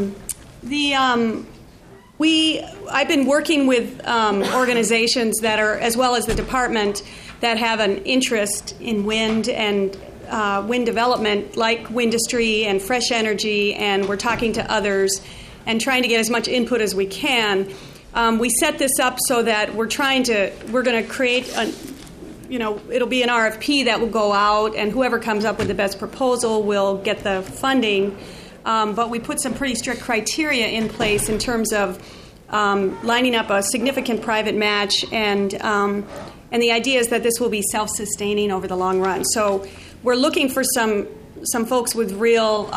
I've been working with organizations that are, as well as the department, that have an interest in wind and wind development, like Windustry and Fresh Energy, and we're talking to others and trying to get as much input as we can. We set this up so that we're going to create it'll be an RFP that will go out, and whoever comes up with the best proposal will get the funding. But we put some pretty strict criteria in place in terms of lining up a significant private match, and the idea is that this will be self-sustaining over the long run. So we're looking for some folks with real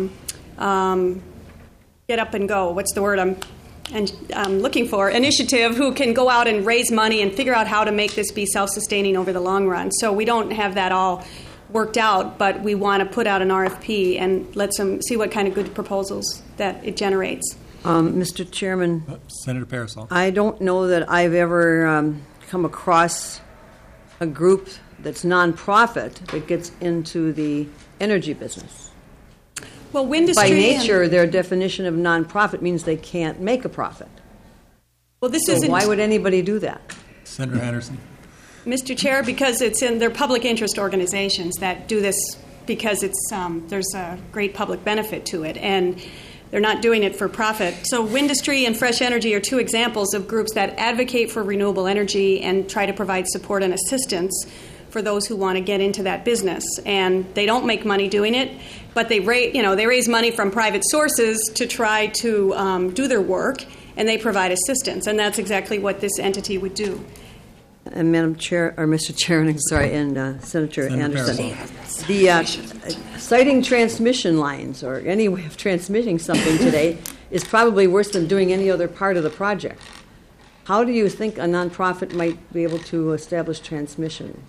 get up and go. What's the word I'm looking for? Initiative, who can go out and raise money and figure out how to make this be self-sustaining over the long run. So we don't have that all worked out, but we want to put out an RFP and let them see what kind of good proposals that it generates. Mr. Chairman, Senator Parasol. I don't know that I've ever come across a group that's nonprofit that gets into the energy business. Well, Windustry, by nature, their definition of nonprofit means they can't make a profit. Well, this so isn't. Why would anybody do that? Senator Anderson. Mr. Chair, because they're public interest organizations that do this because there's a great public benefit to it, and they're not doing it for profit. So Windustry and Fresh Energy are two examples of groups that advocate for renewable energy and try to provide support and assistance for those who want to get into that business. And they don't make money doing it, but they raise money from private sources to try to do their work, and they provide assistance. And that's exactly what this entity would do. And Madam Chair, or Mr. Chairman, sorry, and Senator Anderson, the citing transmission lines or any way of transmitting something today is probably worse than doing any other part of the project. How do you think a nonprofit might be able to establish transmission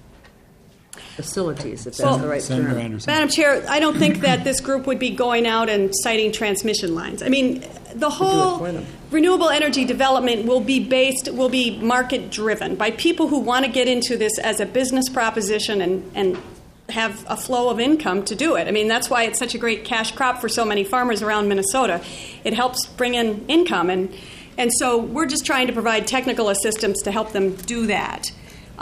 facilities, if that's the right term? Madam Chair, I don't think that this group would be going out and citing transmission lines. I mean, the whole renewable energy development will be market driven by people who want to get into this as a business proposition and have a flow of income to do it. I mean, that's why it's such a great cash crop for so many farmers around Minnesota. It helps bring in income, and so we're just trying to provide technical assistance to help them do that.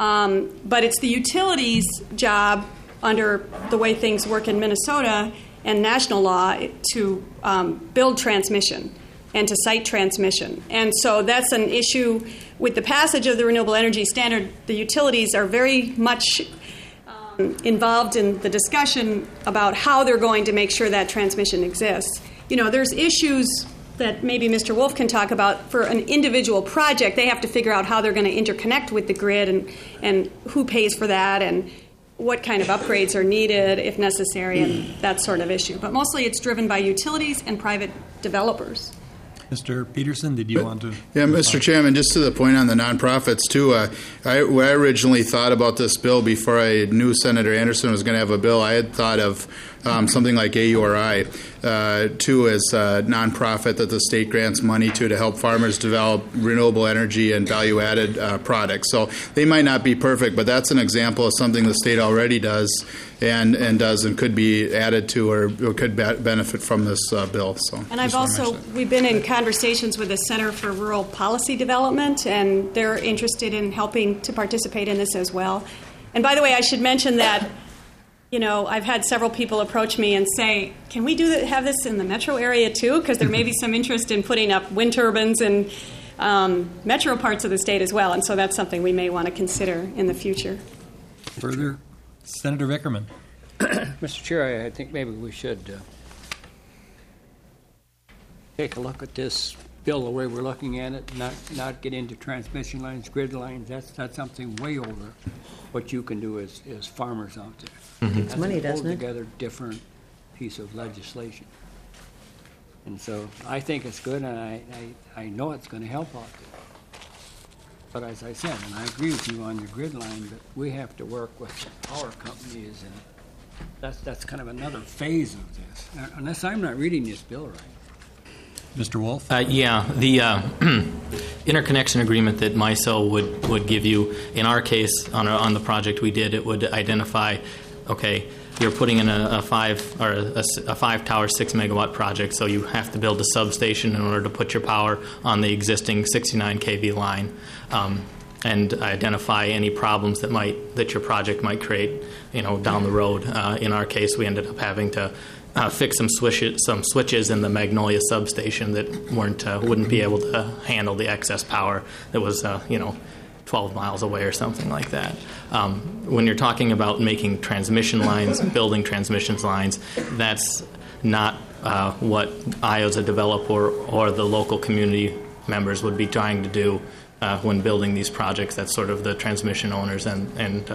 But it's the utilities' job, under the way things work in Minnesota and national law, to build transmission and to site transmission. And so that's an issue with the passage of the Renewable Energy Standard. The utilities are very much involved in the discussion about how they're going to make sure that transmission exists. There's issues that maybe Mr. Wolf can talk about. For an individual project, they have to figure out how they're going to interconnect with the grid and who pays for that and what kind of upgrades are needed if necessary and that sort of issue. But mostly it's driven by utilities and private developers. Mr. Peterson, did you want to? Yeah, Mr. Chairman, just to the point on the nonprofits, too, I originally thought about this bill before I knew Senator Anderson was going to have a bill. I had thought of something like AURI, too, as a nonprofit that the state grants money to help farmers develop renewable energy and value-added products. So they might not be perfect, but that's an example of something the state already does and could be added to or could benefit from this bill. So, and we've been in conversations with the Center for Rural Policy Development, and they're interested in helping to participate in this as well. And by the way, I should mention that I've had several people approach me and say, can we have this in the metro area too? Because there may be some interest in putting up wind turbines in metro parts of the state as well. And so that's something we may want to consider in the future. Further? Senator Vickerman. Mr. Chair, I think maybe we should take a look at this bill the way we're looking at it, not get into transmission lines, grid lines. That's something way over what you can do as farmers out there. Mm-hmm. It's money, doesn't it? Altogether different piece of legislation. And so I think it's good, and I know it's going to help out there. But as I said, and I agree with you on your grid line, but we have to work with power companies, and that's kind of another phase of this, unless I'm not reading this bill right. Mr. Wolf? Yeah, the interconnection agreement that MISO would give you, in our case, on the project we did, it would identify, okay, you're putting in a 5-tower, 6-megawatt project, so you have to build a substation in order to put your power on the existing 69 kV line, and identify any problems that your project might create, down the road. In our case, we ended up having to fix some switches in the Magnolia substation that wouldn't be able to handle the excess power that was 12 miles away or something like that. When you're talking about making transmission lines, building transmission lines, that's not what I as a developer or the local community members would be trying to do when building these projects. That's sort of the transmission owners and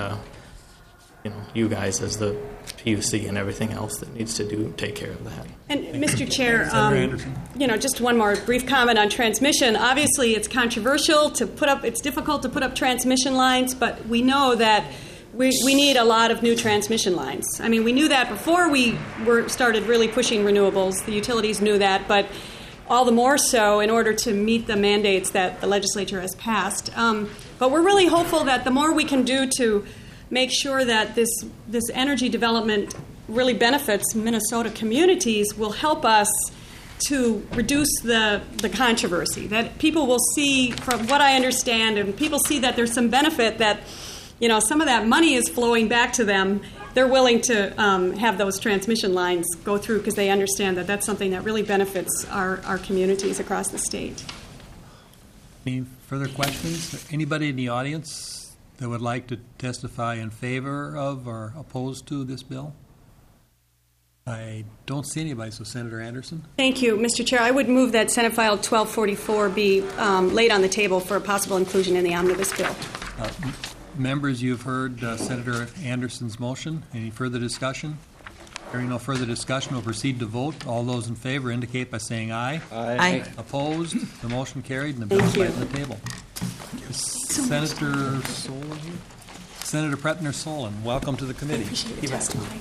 you guys as the PUC and everything else that needs to take care of that. And Mr. Chair, just one more brief comment on transmission. Obviously, it's controversial to put up. It's difficult to put up transmission lines, but we know that we need a lot of new transmission lines. I mean, we knew that before we started really pushing renewables. The utilities knew that, but all the more so in order to meet the mandates that the legislature has passed. But we're really hopeful that the more we can do to make sure that this energy development really benefits Minnesota communities will help us to reduce the controversy. That people will see, from what I understand, and people see that there's some benefit that, some of that money is flowing back to them. They're willing to have those transmission lines go through because they understand that that's something that really benefits our communities across the state. Any further questions? Anybody in the audience that would like to testify in favor of or opposed to this bill? I don't see anybody, so Senator Anderson. Thank you, Mr. Chair. I would move that Senate File 1244 be laid on the table for a possible inclusion in the omnibus bill. Members, you've heard Senator Anderson's motion. Any further discussion? Hearing no further discussion, we'll proceed to vote. All those in favor indicate by saying aye. Aye. Opposed? The motion carried, and the bill is laid on the table. Senator Solon here? Senator Pretner Solon, welcome to the committee. Appreciate your testimony.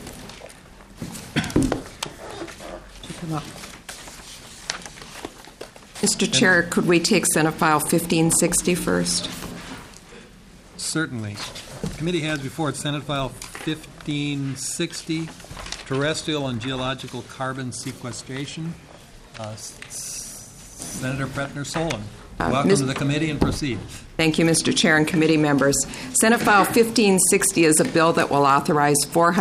Mr. Chair, could we take Senate File 1560 first? Certainly. The committee has before it Senate File 1560, terrestrial and geological carbon sequestration. Senator Pretner Solon, welcome to the committee and proceed. Thank you, Mr. Chair and committee members. Senate File 1560 is a bill that will authorize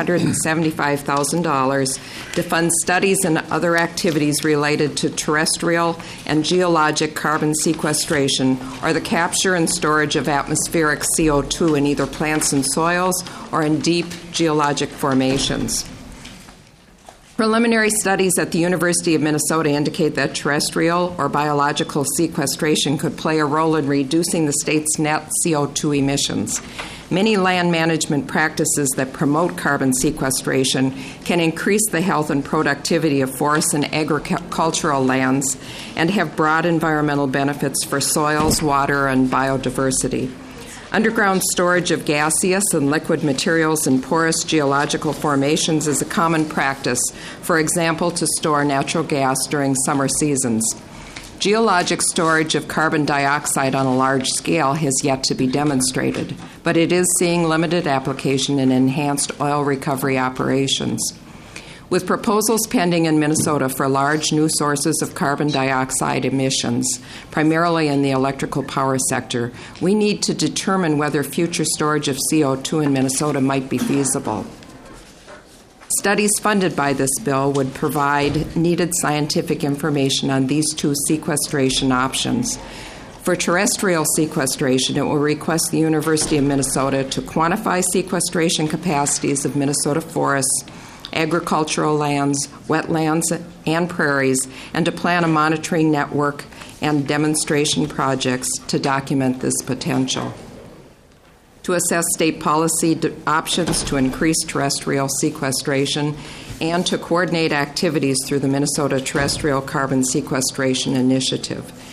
$475,000 to fund studies and other activities related to terrestrial and geologic carbon sequestration, or the capture and storage of atmospheric CO2 in either plants and soils or in deep geologic formations. Preliminary studies at the University of Minnesota indicate that terrestrial or biological sequestration could play a role in reducing the state's net CO2 emissions. Many land management practices that promote carbon sequestration can increase the health and productivity of forests and agricultural lands and have broad environmental benefits for soils, water, and biodiversity. Underground storage of gaseous and liquid materials in porous geological formations is a common practice, for example, to store natural gas during summer seasons. Geologic storage of carbon dioxide on a large scale has yet to be demonstrated, but it is seeing limited application in enhanced oil recovery operations. With proposals pending in Minnesota for large new sources of carbon dioxide emissions, primarily in the electrical power sector, we need to determine whether future storage of CO2 in Minnesota might be feasible. Studies funded by this bill would provide needed scientific information on these two sequestration options. For terrestrial sequestration, it will request the University of Minnesota to quantify sequestration capacities of Minnesota forests, agricultural lands, wetlands, and prairies, and to plan a monitoring network and demonstration projects to document this potential. To assess state policy options to increase terrestrial sequestration and to coordinate activities through the Minnesota Terrestrial Carbon Sequestration Initiative.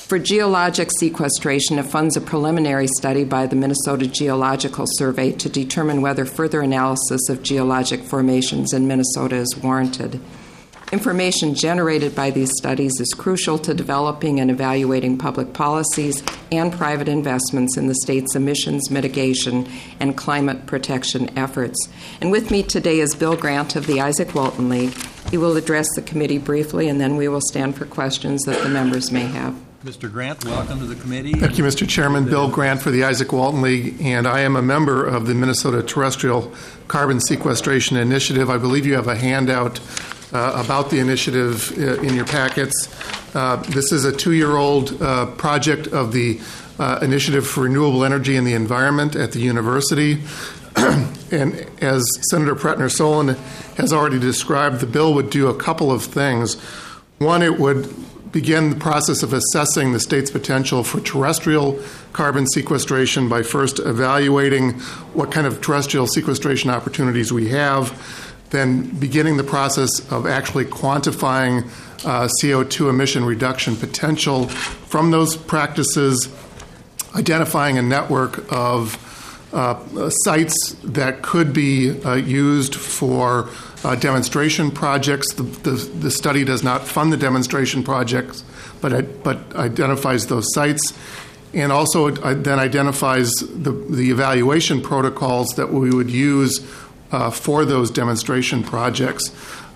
For geologic sequestration, it funds a preliminary study by the Minnesota Geological Survey to determine whether further analysis of geologic formations in Minnesota is warranted. Information generated by these studies is crucial to developing and evaluating public policies and private investments in the state's emissions mitigation and climate protection efforts. And with me today is Bill Grant of the Isaac Walton League. He will address the committee briefly, and then we will stand for questions that the members may have. Mr. Grant, welcome to the committee. Thank you, Mr. Chairman. Bill Grant for the Isaac Walton League, and I am a member of the Minnesota Terrestrial Carbon Sequestration Initiative. I believe you have a handout about the initiative in your packets. This is a 2-year-old project of the Initiative for Renewable Energy and the Environment at the university. And as Senator Pretner-Solon has already described, the bill would do a couple of things. One, it would begin the process of assessing the state's potential for terrestrial carbon sequestration by first evaluating what kind of terrestrial sequestration opportunities we have, then beginning the process of actually quantifying CO2 emission reduction potential from those practices, identifying a network of sites that could be used for demonstration projects. The study does not fund the demonstration projects, but identifies those sites, and also then identifies the evaluation protocols that we would use for those demonstration projects.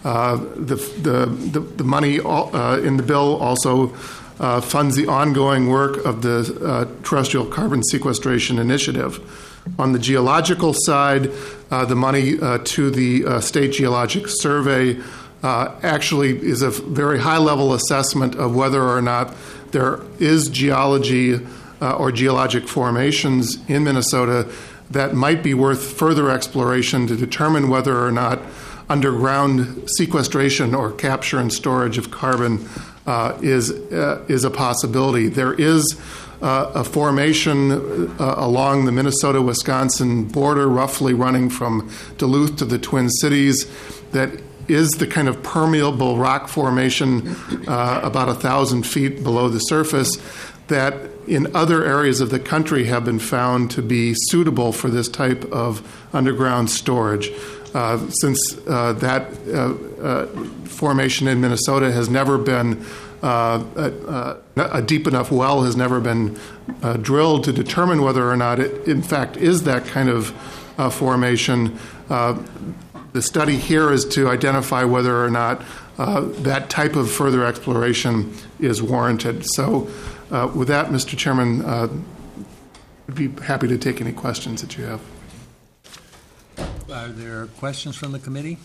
The money in the bill also funds the ongoing work of the Terrestrial Carbon Sequestration Initiative. On the geological side, the money to the State Geologic Survey actually is a very high-level assessment of whether or not there is geology or geologic formations in Minnesota that might be worth further exploration to determine whether or not underground sequestration or capture and storage of carbon is a possibility. There is a formation along the Minnesota-Wisconsin border, roughly running from Duluth to the Twin Cities, that is the kind of permeable rock formation about 1,000 feet below the surface that in other areas of the country have been found to be suitable for this type of underground storage. Since that formation in Minnesota has never been a deep enough well has never been drilled to determine whether or not it, in fact, is that kind of formation. The study here is to identify whether or not that type of further exploration is warranted. So with that, Mr. Chairman, I'd be happy to take any questions that you have. Are there questions from the committee?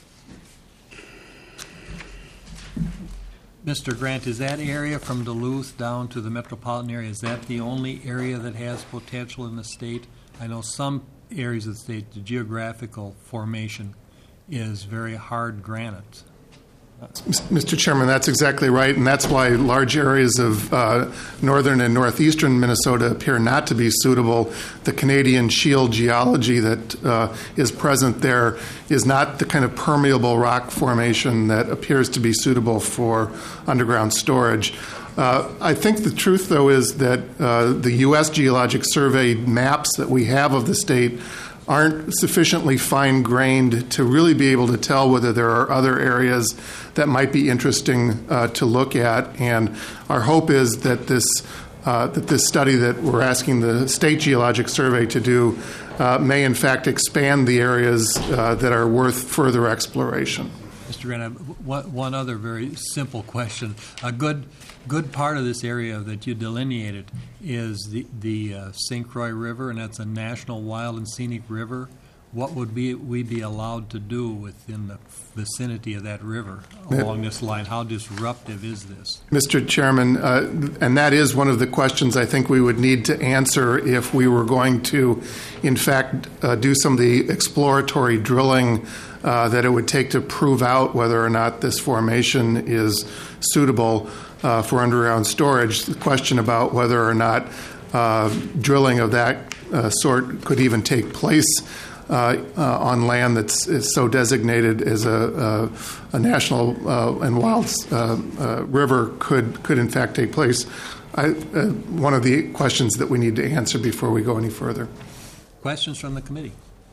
Mr. Grant, is that area from Duluth down to the metropolitan area, is that the only area that has potential in the state? I know some areas of the state, the geographical formation is very hard granite. Mr. Chairman, that's exactly right, and that's why large areas of northern and northeastern Minnesota appear not to be suitable. The Canadian shield geology that is present there is not the kind of permeable rock formation that appears to be suitable for underground storage. I think the truth, though, is that the U.S. Geologic Survey maps that we have of the state aren't sufficiently fine-grained to really be able to tell whether there are other areas that might be interesting to look at. And our hope is that this study that we're asking the State Geologic Survey to do may, in fact, expand the areas that are worth further exploration. Mr. Grant, one other very simple question. A good part of this area that you delineated is the St. Croix River, and that's a national wild and scenic river. What would we be allowed to do within the vicinity of that river along this line? How disruptive is this? Mr. Chairman, and that is one of the questions I think we would need to answer if we were going to, in fact, do some of the exploratory drilling that it would take to prove out whether or not this formation is suitable for underground storage. The question about whether or not drilling of that sort could even take place on land that's so designated as a national and wild river could in fact take place. one of the questions that we need to answer before we go any further. Questions from the committee?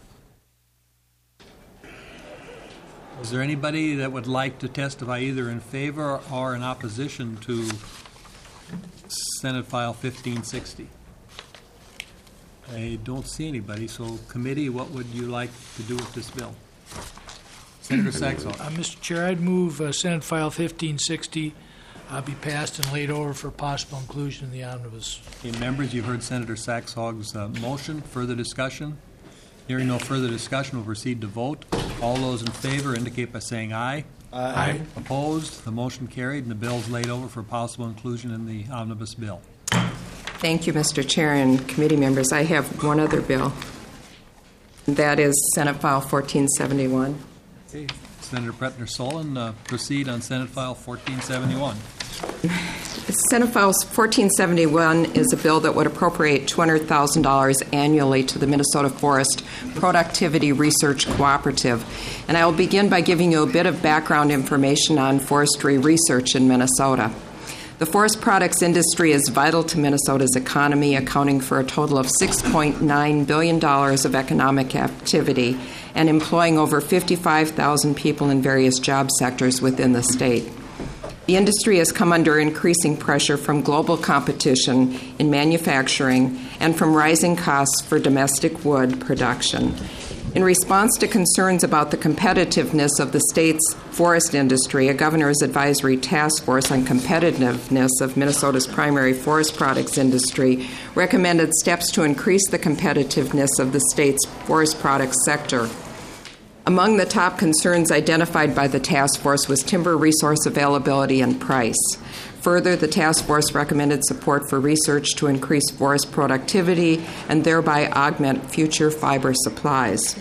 Is there anybody that would like to testify either in favor or in opposition to Senate File 1560? I don't see anybody, so committee, what would you like to do with this bill? Senator Saxon. Mr. Chair, I'd move Senate File 1560 be passed and laid over for possible inclusion in the omnibus. Okay, members, you've heard Senator Saxhog's motion. Further discussion? Hearing no further discussion, we'll proceed to vote. All those in favor indicate by saying aye. Aye. Opposed? The motion carried, and the bill is laid over for possible inclusion in the omnibus bill. Thank you, Mr. Chair and committee members. I have one other bill. That is Senate File 1471. Okay. Senator Pretner-Solon, proceed on Senate File 1471. Senate File 1471 is a bill that would appropriate $200,000 annually to the Minnesota Forest Productivity Research Cooperative. And I will begin by giving you a bit of background information on forestry research in Minnesota. The forest products industry is vital to Minnesota's economy, accounting for a total of $6.9 billion of economic activity and employing over 55,000 people in various job sectors within the state. The industry has come under increasing pressure from global competition in manufacturing and from rising costs for domestic wood production. In response to concerns about the competitiveness of the state's forest industry, a governor's advisory task force on competitiveness of Minnesota's primary forest products industry recommended steps to increase the competitiveness of the state's forest products sector. Among the top concerns identified by the task force was timber resource availability and price. Further, the task force recommended support for research to increase forest productivity and thereby augment future fiber supplies.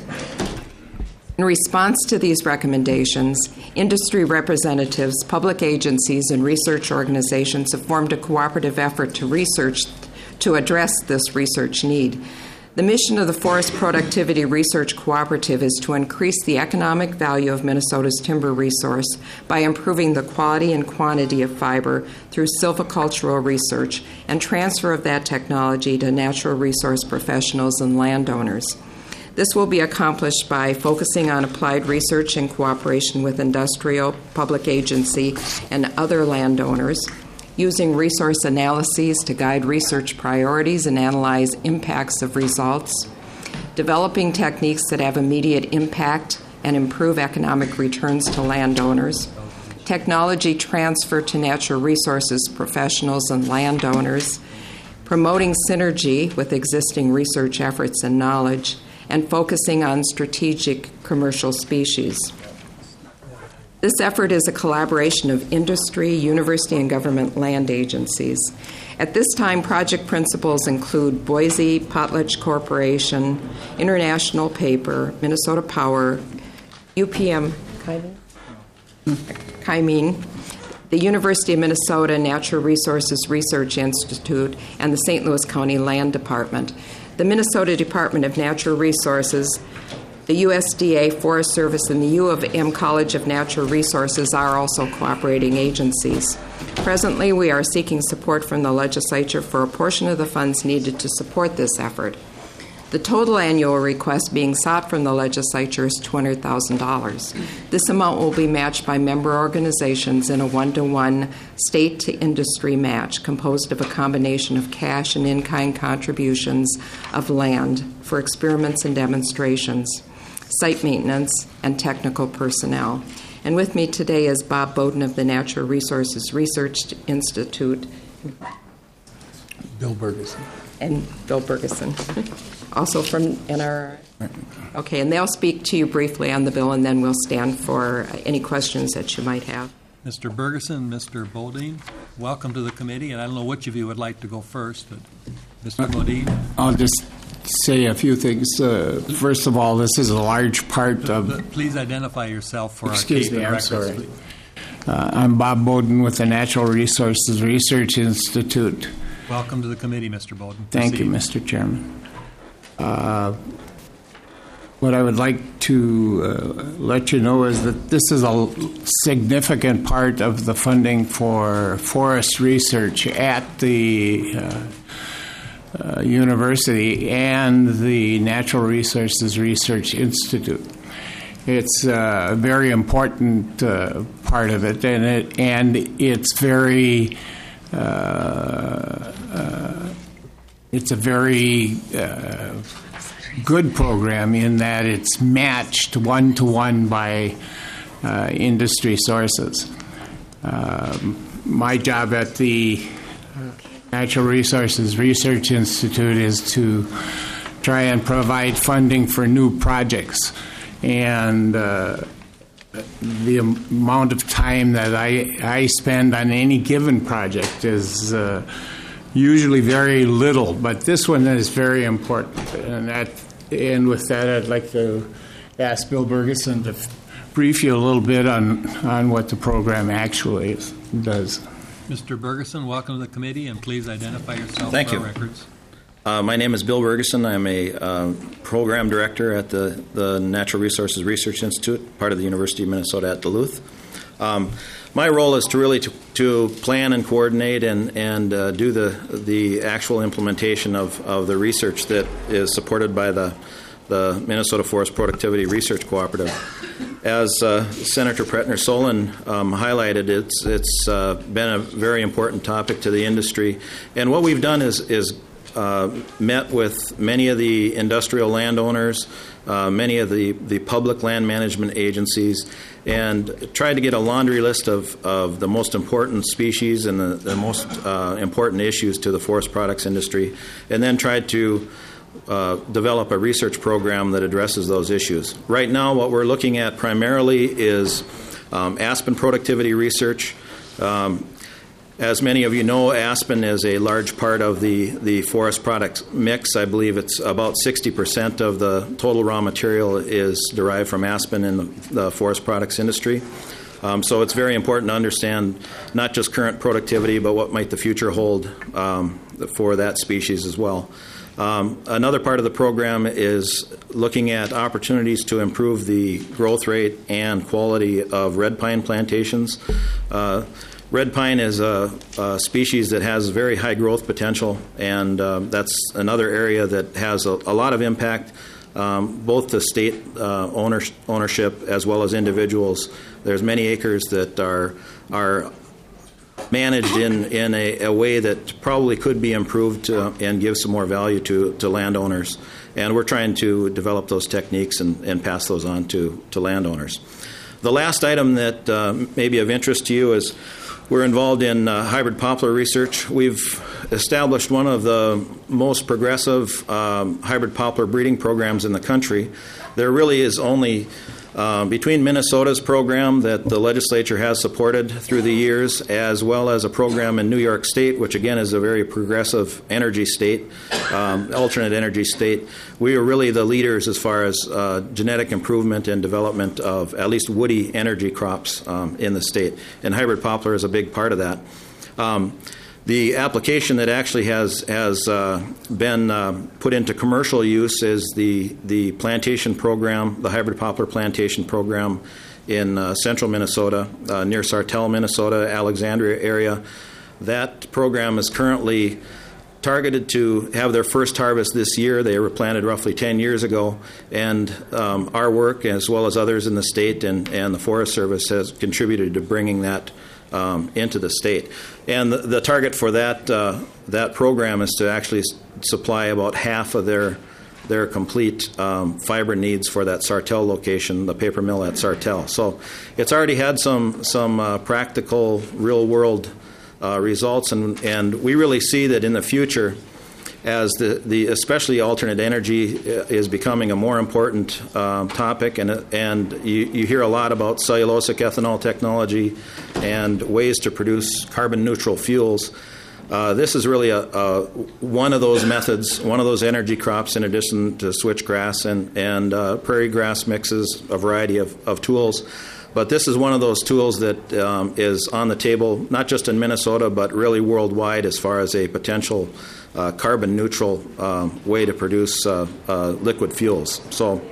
In response to these recommendations, industry representatives, public agencies, and research organizations have formed a cooperative effort to address this research need. The mission of the Forest Productivity Research Cooperative is to increase the economic value of Minnesota's timber resource by improving the quality and quantity of fiber through silvicultural research and transfer of that technology to natural resource professionals and landowners. This will be accomplished by focusing on applied research in cooperation with industrial, public agency, and other landowners, using resource analyses to guide research priorities and analyze impacts of results, developing techniques that have immediate impact and improve economic returns to landowners, technology transfer to natural resources professionals and landowners, promoting synergy with existing research efforts and knowledge, and focusing on strategic commercial species. This effort is a collaboration of industry, university, and government land agencies. At this time, project principals include Boise Potlatch Corporation, International Paper, Minnesota Power, UPM, Kymene, the University of Minnesota Natural Resources Research Institute, and the St. Louis County Land Department. The Minnesota Department of Natural Resources, the USDA Forest Service, and the U of M College of Natural Resources are also cooperating agencies. Presently, we are seeking support from the legislature for a portion of the funds needed to support this effort. The total annual request being sought from the legislature is $200,000. This amount will be matched by member organizations in a 1-to-1 state-to-industry match composed of a combination of cash and in-kind contributions of land for experiments and demonstrations, site maintenance, and technical personnel. And with me today is Bob Bowden of the Natural Resources Research Institute. Bill Bergeson. And Bill Bergeson. Also from NRI. Okay, and they'll speak to you briefly on the bill, and then we'll stand for any questions that you might have. Mr. Bergeson, Mr. Bodine, welcome to the committee, and I don't know which of you would like to go first, but Mr. Bodine. I'll just say a few things. First of all, this is a large part of... Please identify yourself for Excuse our me, I'm records, sorry. please. I'm Bob Bowden with the Natural Resources Research Institute. Welcome to the committee, Mr. Bowden. Thank you, Proceed. Mr. Chairman. what I would like to let you know is that this is a significant part of the funding for forest research at the university and the Natural Resources Research Institute. It's a very important part of it, and it's very it's a very good program in that it's matched one-to-one by industry sources. My job at the Natural Resources Research Institute is to try and provide funding for new projects. And the amount of time that I spend on any given project is usually very little, but this one is very important. And with that, I'd like to ask Bill Bergeson to brief you a little bit on what the program actually does. Mr. Bergeson, welcome to the committee, and please identify yourself Thank for you. our records. My name is Bill Bergeson. I'm a program director at the Natural Resources Research Institute, part of the University of Minnesota at Duluth. My role is to really to plan and coordinate and do the actual implementation of the research that is supported by the Minnesota Forest Productivity Research Cooperative. As Senator Pretner-Solin highlighted, it's been a very important topic to the industry, and what we've done is met with many of the industrial landowners, many of the public land management agencies, and tried to get a laundry list of the most important species and the most important issues to the forest products industry, and then tried to develop a research program that addresses those issues. Right now, what we're looking at primarily is aspen productivity research. As many of you know, aspen is a large part of the forest products mix. I believe it's about 60% of the total raw material is derived from aspen in the forest products industry. So it's very important to understand not just current productivity, but what might the future hold for that species as well. Another part of the program is looking at opportunities to improve the growth rate and quality of red pine plantations. Red pine is a species that has very high growth potential, and that's another area that has a lot of impact, both to state ownership as well as individuals. There's many acres that are managed in a way that probably could be improved and give some more value to landowners. And we're trying to develop those techniques and pass those on to landowners. The last item that may be of interest to you is we're involved in hybrid poplar research. We've established one of the most progressive hybrid poplar breeding programs in the country. There really is only, between Minnesota's program that the legislature has supported through the years, as well as a program in New York State, which again is a very progressive energy state, alternate energy state. We are really the leaders as far as genetic improvement and development of at least woody energy crops in the state, and hybrid poplar is a big part of that. The application that actually has been put into commercial use is the plantation program, the hybrid poplar plantation program in central Minnesota, near Sartell, Minnesota, Alexandria area. That program is currently targeted to have their first harvest this year. They were planted roughly 10 years ago, and our work, as well as others in the state and the Forest Service, has contributed to bringing that into the state. And the target for that program is to actually supply about half of their complete fiber needs for that Sartell location, the paper mill at Sartell. So it's already had some practical, real-world results, and we really see that in the future, as the especially alternate energy is becoming a more important topic, and you hear a lot about cellulosic ethanol technology and ways to produce carbon neutral fuels. This is really one of those methods, one of those energy crops, in addition to switchgrass and prairie grass mixes, a variety of tools. But this is one of those tools that is on the table, not just in Minnesota, but really worldwide as far as a potential carbon neutral way to produce liquid fuels. So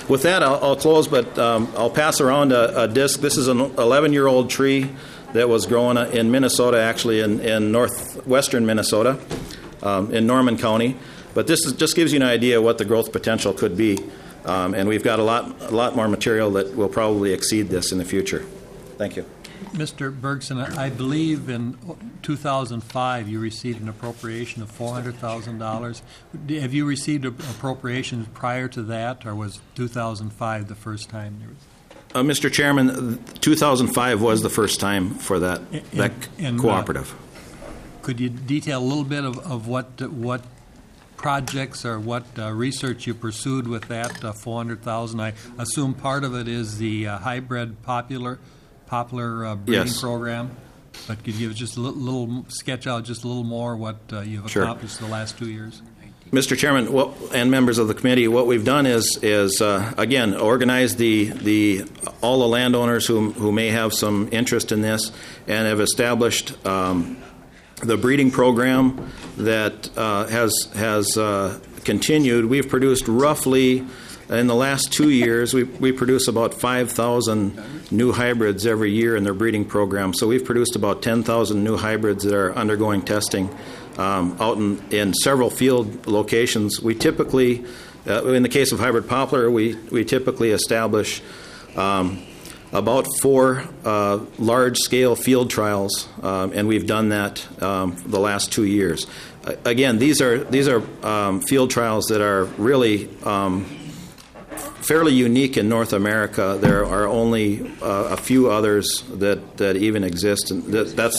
with that, I'll close, but I'll pass around a disc. This is an 11-year-old tree that was grown in Minnesota, actually in northwestern Minnesota, in Norman County. But this just gives you an idea what the growth potential could be. And we've got a lot more material that will probably exceed this in the future. Thank you. Mr. Bergson, I believe in 2005 you received an appropriation of $400,000. Have you received appropriations prior to that, or was 2005 the first time there was? Mr. Chairman, 2005 was the first time for that cooperative. Could you detail a little bit of what projects or what research you pursued with that $400,000? I assume part of it is the hybrid poplar breeding program. But could you give just a little sketch out just a little more what you've accomplished the last 2 years? Mr. Chairman, and members of the committee, what we've done is again, organize all the landowners who may have some interest in this, and have established the breeding program that has continued. We've produced roughly, in the last 2 years, we produce about 5,000 new hybrids every year in their breeding program. So we've produced about 10,000 new hybrids that are undergoing testing out in several field locations. We typically, in the case of hybrid poplar, we typically establish about 4 large-scale field trials, and we've done that the last 2 years. Again, these are field trials that are really fairly unique in North America. There are only a few others that even exist, and that's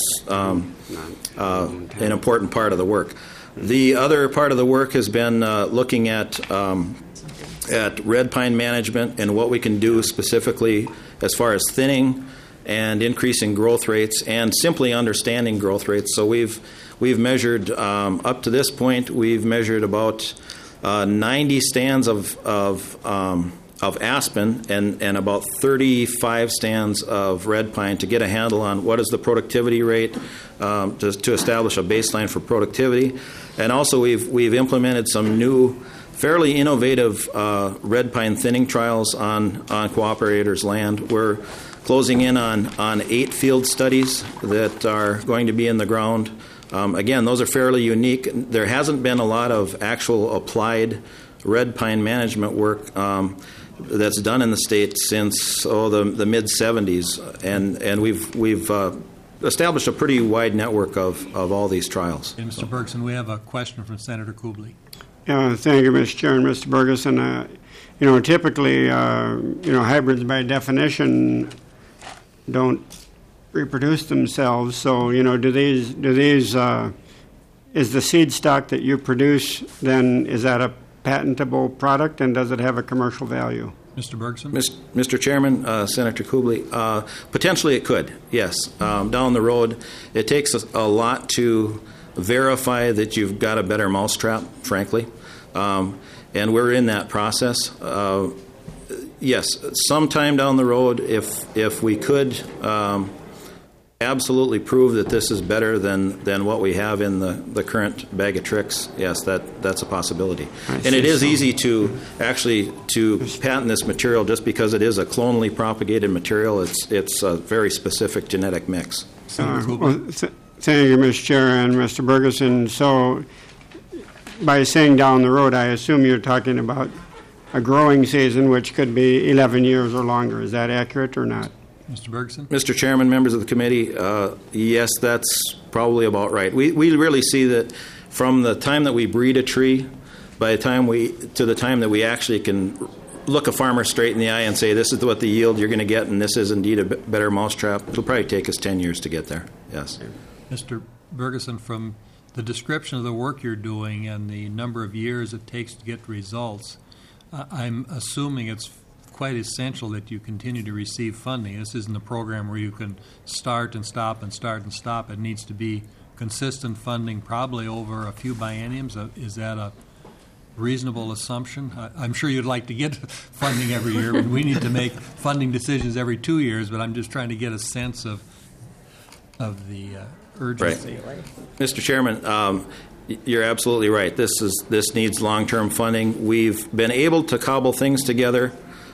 an important part of the work. The other part of the work has been looking at red pine management and what we can do specifically as far as thinning and increasing growth rates and simply understanding growth rates. So we've measured up to this point. We've measured about 90 stands of aspen and about 35 stands of red pine to get a handle on what is the productivity rate, to establish a baseline for productivity. And also we've implemented some new, fairly innovative red pine thinning trials on cooperators' land. We're closing in on 8 field studies that are going to be in the ground. Again, those are fairly unique. There hasn't been a lot of actual applied red pine management work that's done in the state since the mid-'70s, and we've established a pretty wide network of all these trials. And Mr. Bergson, we have a question from Senator Kubley. Thank you, Mr. Chair and Mr. Bergeson. Typically, hybrids by definition don't reproduce themselves. So, do these is the seed stock that you produce then, is that a patentable product, and does it have a commercial value? Mr. Bergson? Mr. Chairman, Senator Kubley, potentially it could, yes. Down the road, it takes a lot to verify that you've got a better mousetrap, frankly, and we're in that process. Yes, sometime down the road, if we could absolutely prove that this is better than what we have in the current bag of tricks, yes, that's a possibility. And it is easy to patent this material just because it is a clonally propagated material. It's a very specific genetic mix. Thank you, Mr. Chair and Mr. Bergeson. So, by saying down the road, I assume you're talking about a growing season, which could be 11 years or longer. Is that accurate or not? Mr. Bergson? Mr. Chairman, members of the committee, yes, that's probably about right. We really see that from the time that we breed a tree, to the time that we actually can look a farmer straight in the eye and say, this is what the yield you're going to get, and this is indeed a better mousetrap, it'll probably take us 10 years to get there, yes. Mr. Bergeson, from the description of the work you're doing and the number of years it takes to get results, I'm assuming it's quite essential that you continue to receive funding. This isn't a program where you can start and stop and start and stop. It needs to be consistent funding, probably over a few bienniums. Is that a reasonable assumption? I'm sure you'd like to get funding every year, but we need to make funding decisions every 2 years, but I'm just trying to get a sense of the urgency. Right. Mr. Chairman, you're absolutely right. This needs long-term funding. We've been able to cobble things together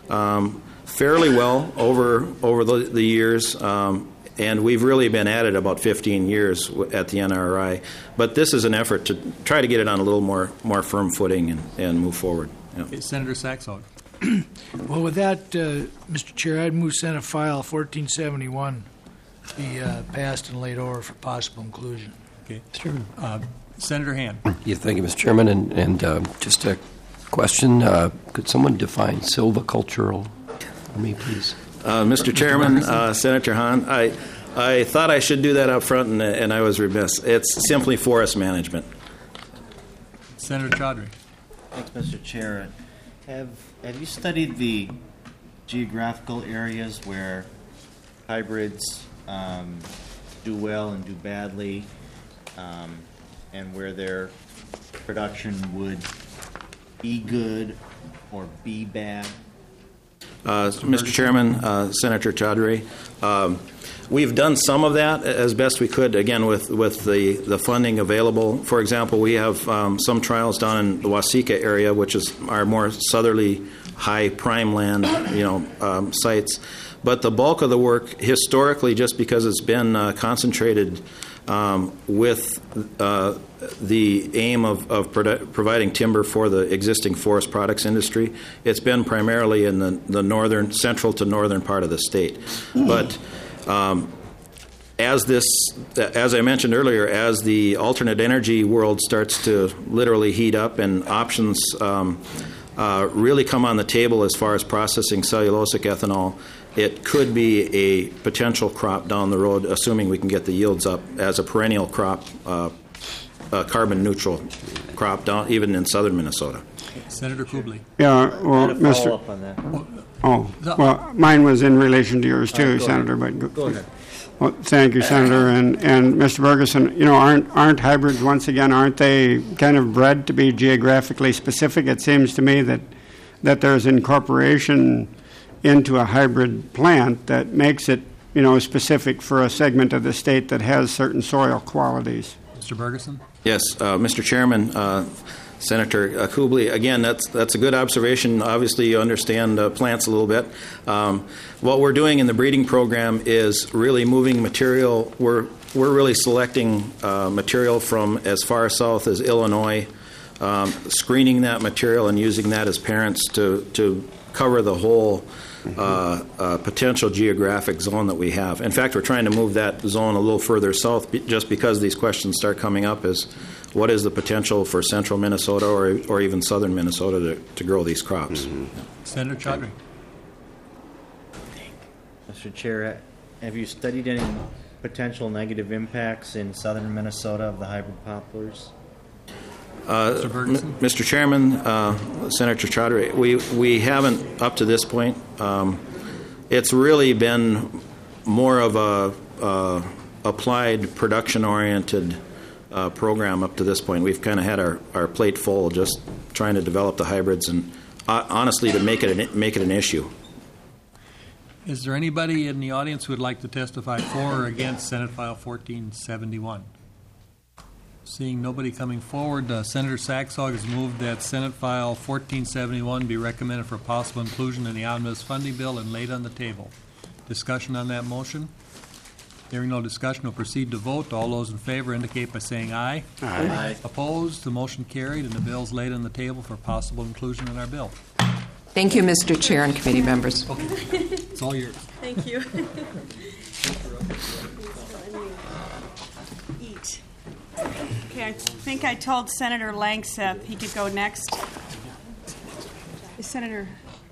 fairly well over the years, and we've really been at it about 15 years at the NRI. But this is an effort to try to get it on a little more firm footing and move forward. Yeah. Okay, Senator Saxog. Well, with that, Mr. Chair, I'd move Senate File 1471 be passed and laid over for possible inclusion. Okay. Senator Hand. Yeah, thank you, Mr. Chairman. And just a question, could someone define silvicultural for me, please? Mr. Chairman, Senator Hahn, I thought I should do that up front, and I was remiss. It's simply forest management. Senator Chaudhry. Thanks, Mr. Chair. Have you studied the geographical areas where hybrids do well and do badly, and where their production would be good or be bad? Mr. Chairman, Senator Chaudhry, we've done some of that as best we could, again, with the funding available. For example, we have some trials down in the Waseca area, which is our more southerly high prime land sites. But the bulk of the work, historically, just because it's been concentrated with the aim of providing timber for the existing forest products industry, it's been primarily in the central to northern part of the state. But as I mentioned earlier, as the alternate energy world starts to literally heat up and options really come on the table as far as processing cellulosic ethanol, it could be a potential crop down the road, assuming we can get the yields up as a perennial crop, carbon neutral crop down even in southern Minnesota. Senator Kubley. Yeah, well, Mr. Follow up on that. Well, mine was in relation to yours too, go Senator. ahead. But go ahead. Well, thank you, Senator, and Mr. Bergeson. Aren't hybrids once again? Aren't they kind of bred to be geographically specific? It seems to me that there's incorporation into a hybrid plant that makes it, specific for a segment of the state that has certain soil qualities. Mr. Bergeson? Yes, Mr. Chairman, Senator Kubley, again, that's a good observation. Obviously, you understand plants a little bit. What we're doing in the breeding program is really moving material. We're really selecting material from as far south as Illinois, screening that material and using that as parents to cover the whole potential geographic zone that we have. In fact, we're trying to move that zone a little further south just because these questions start coming up is what is the potential for central Minnesota or even southern Minnesota to grow these crops. Mm-hmm. Senator Chaudhry. Mr. Chair, have you studied any potential negative impacts in southern Minnesota of the hybrid poplars? Mr. Chairman, Senator Chaudhry, we haven't up to this point. It's really been more of a applied production-oriented program up to this point. We've kind of had our plate full just trying to develop the hybrids and honestly to make it an issue. Is there anybody in the audience who would like to testify for or against Senate File 1471? Seeing nobody coming forward, Senator Saxog has moved that Senate File 1471 be recommended for possible inclusion in the omnibus funding bill and laid on the table. Discussion on that motion? Hearing no discussion, we'll proceed to vote. All those in favor indicate by saying aye. Aye. Aye. Opposed? The motion carried, and the bill's laid on the table for possible inclusion in our bill. Thank you, Mr. Chair and committee members. Okay. It's all yours. Thank you. Eat. Okay, I think I told Senator Langseth he could go next. Is Senator...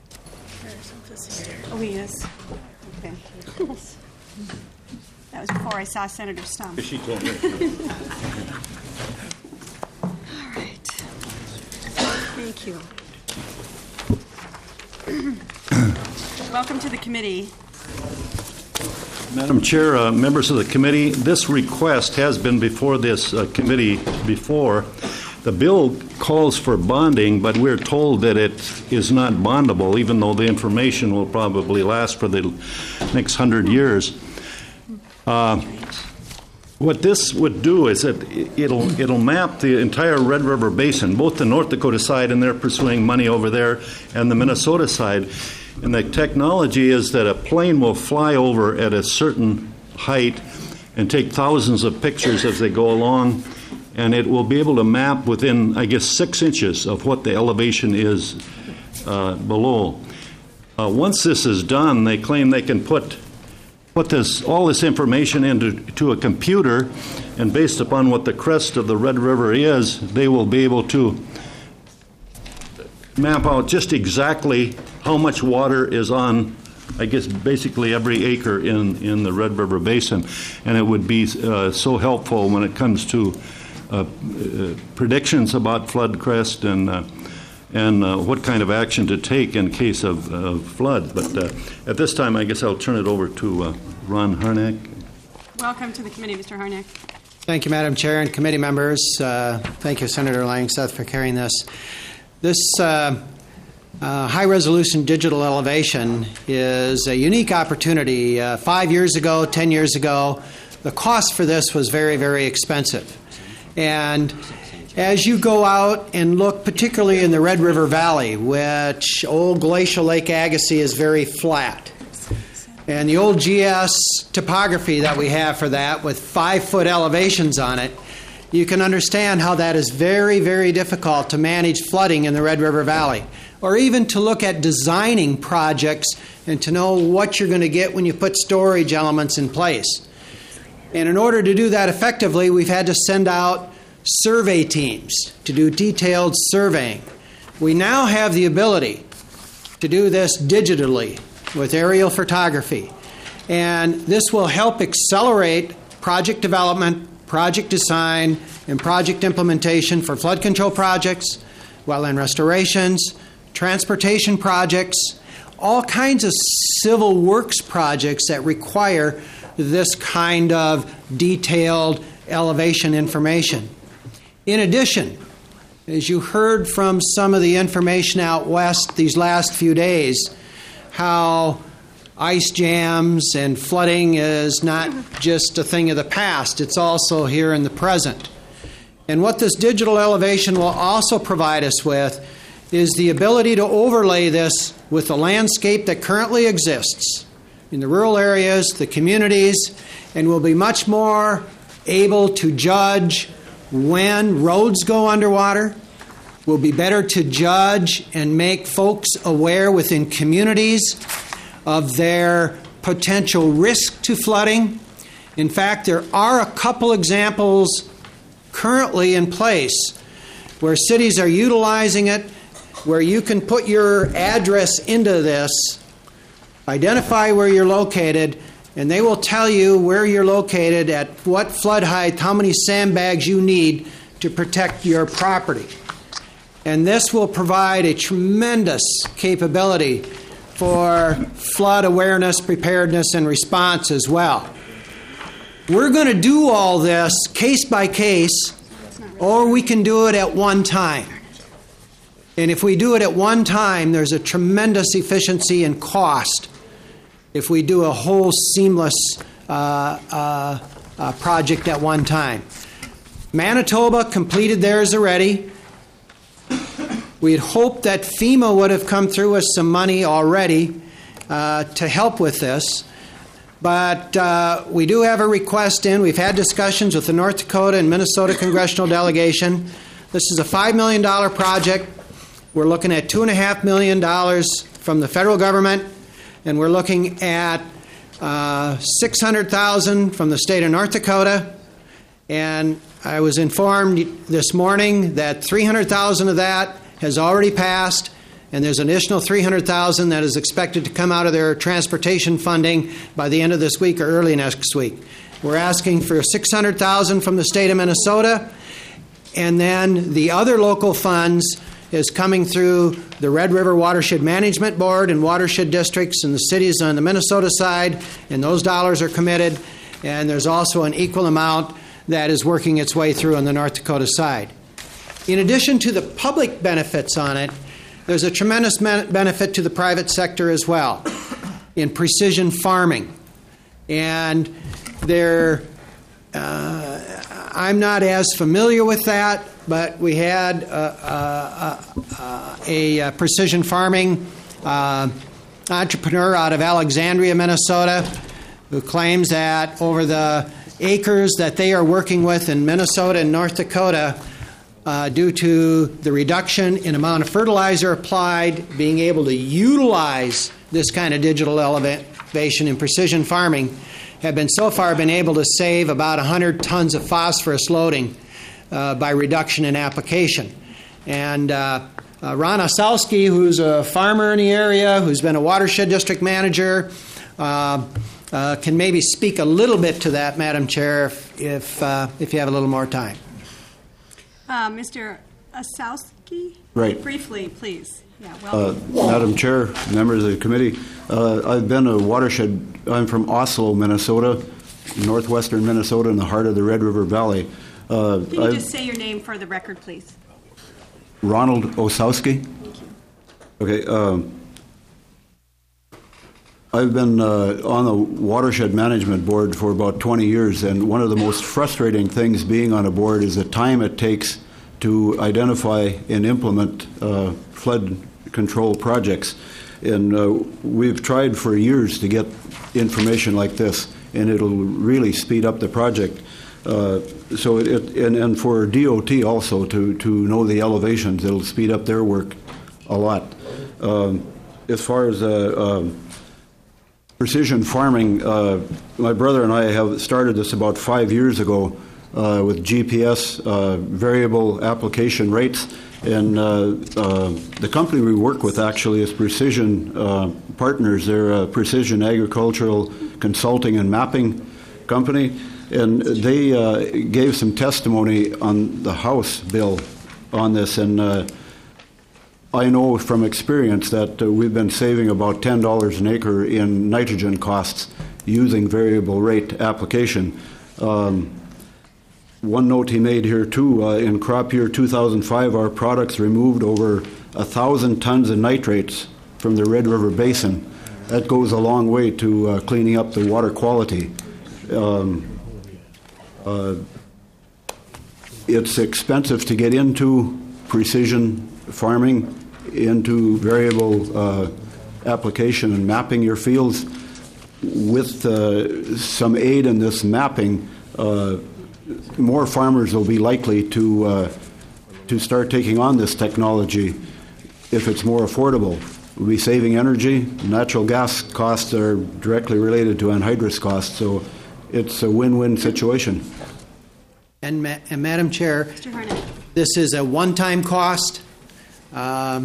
Oh, he is. Okay. That was before I saw Senator Stump. She told me. All right. Thank you. Welcome to the committee. Madam Chair, members of the committee, this request has been before this committee before. The bill calls for bonding, but we're told that it is not bondable, even though the information will probably last for the next 100 years. What this would do is that it'll map the entire Red River Basin, both the North Dakota side, and they're pursuing money over there, and the Minnesota side. And the technology is that a plane will fly over at a certain height and take thousands of pictures as they go along, and it will be able to map within, I guess, 6 inches of what the elevation is below. Once this is done, they claim they can put all this information into a computer, and based upon what the crest of the Red River is, they will be able to map out just exactly how much water is on, I guess, basically every acre in the Red River Basin. And it would be so helpful when it comes to predictions about flood crest and what kind of action to take in case of flood. But at this time, I guess I'll turn it over to Ron Harnack. Welcome to the committee, Mr. Harnack. Thank you, Madam Chair and committee members. Thank you, Senator Langseth, for carrying this. This high-resolution digital elevation is a unique opportunity. 5 years ago, 10 years ago, the cost for this was very, very expensive. And as you go out and look, particularly in the Red River Valley, which old glacial Lake Agassiz is very flat, and the old GS topography that we have for that with 5-foot elevations on it, you can understand how that is very, very difficult to manage flooding in the Red River Valley, or even to look at designing projects and to know what you're going to get when you put storage elements in place. And in order to do that effectively, we've had to send out survey teams to do detailed surveying. We now have the ability to do this digitally with aerial photography, and this will help accelerate project development, project design, and project implementation for flood control projects, wetland restorations, transportation projects, all kinds of civil works projects that require this kind of detailed elevation information. In addition, as you heard from some of the information out west these last few days, how ice jams and flooding is not just a thing of the past, it's also here in the present. And what this digital elevation will also provide us with is the ability to overlay this with the landscape that currently exists in the rural areas, the communities, and we'll be much more able to judge when roads go underwater. We'll be better to judge and make folks aware within communities of their potential risk to flooding. In fact, there are a couple examples currently in place where cities are utilizing it, where you can put your address into this, identify where you're located, and they will tell you where you're located, at what flood height, how many sandbags you need to protect your property. And this will provide a tremendous capability for flood awareness, preparedness, and response as well. We're going to do all this case by case, or we can do it at one time. And if we do it at one time, there's a tremendous efficiency and cost if we do a whole seamless project at one time. Manitoba completed theirs already. We had hoped that FEMA would have come through with some money already to help with this. But we do have a request in. We've had discussions with the North Dakota and Minnesota congressional delegation. This is a $5 million project. We're looking at $2.5 million from the federal government, and we're looking at $600,000 from the state of North Dakota. And I was informed this morning that $300,000 of that has already passed, and there's an additional $300,000 that is expected to come out of their transportation funding by the end of this week or early next week. We're asking for $600,000 from the state of Minnesota, and then the other local funds is coming through the Red River Watershed Management Board and watershed districts and the cities on the Minnesota side, and those dollars are committed. And there's also an equal amount that is working its way through on the North Dakota side. In addition to the public benefits on it, there's a tremendous benefit to the private sector as well in precision farming. And I'm not as familiar with that, but we had a precision farming entrepreneur out of Alexandria, Minnesota, who claims that over the acres that they are working with in Minnesota and North Dakota, due to the reduction in amount of fertilizer applied, being able to utilize this kind of digital elevation in precision farming, have been so far been able to save about 100 tons of phosphorus loading by reduction in application. And Ron Osowski, who's a farmer in the area, who's been a watershed district manager, can maybe speak a little bit to that, Madam Chair, if you have a little more time. Mr. Osowski? Right. Briefly, please. Yeah, welcome. Madam Chair, members of the committee, I've been a watershed. I'm from Oslo, Minnesota, northwestern Minnesota, in the heart of the Red River Valley. Can you just say your name for the record, please? Ronald Osowski. Thank you. Okay. I've been on the Watershed Management Board for about 20 years, and one of the most frustrating things being on a board is the time it takes to identify and implement flood control projects. And we've tried for years to get information like this, and it'll really speed up the project. And for DOT also to know the elevations, it'll speed up their work a lot. As far as precision farming, my brother and I have started this about 5 years ago with GPS variable application rates. And the company we work with actually is Precision Partners. They're a precision agricultural consulting and mapping company. And they gave some testimony on the House bill on this. And I know from experience that we've been saving about $10 an acre in nitrogen costs using variable rate application. One note he made here too, in crop year 2005, our products removed over 1,000 tons of nitrates from the Red River Basin. That goes a long way to cleaning up the water quality. It's expensive to get into precision farming, into variable application and mapping your fields. With some aid in this mapping, more farmers will be likely to start taking on this technology if it's more affordable. We'll be saving energy. Natural gas costs are directly related to anhydrous costs, so it's a win-win situation. And Madam Chair, this is a one-time cost. By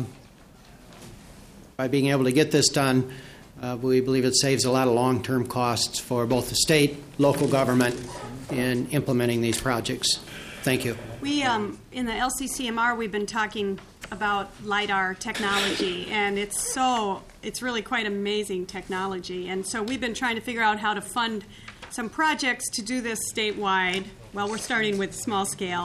being able to get this done, we believe it saves a lot of long-term costs for both the state, local government, in implementing these projects. Thank you. We, in the LCCMR, we've been talking about LiDAR technology, and it's really quite amazing technology. And so we've been trying to figure out how to fund some projects to do this statewide. Well, we're starting with small scale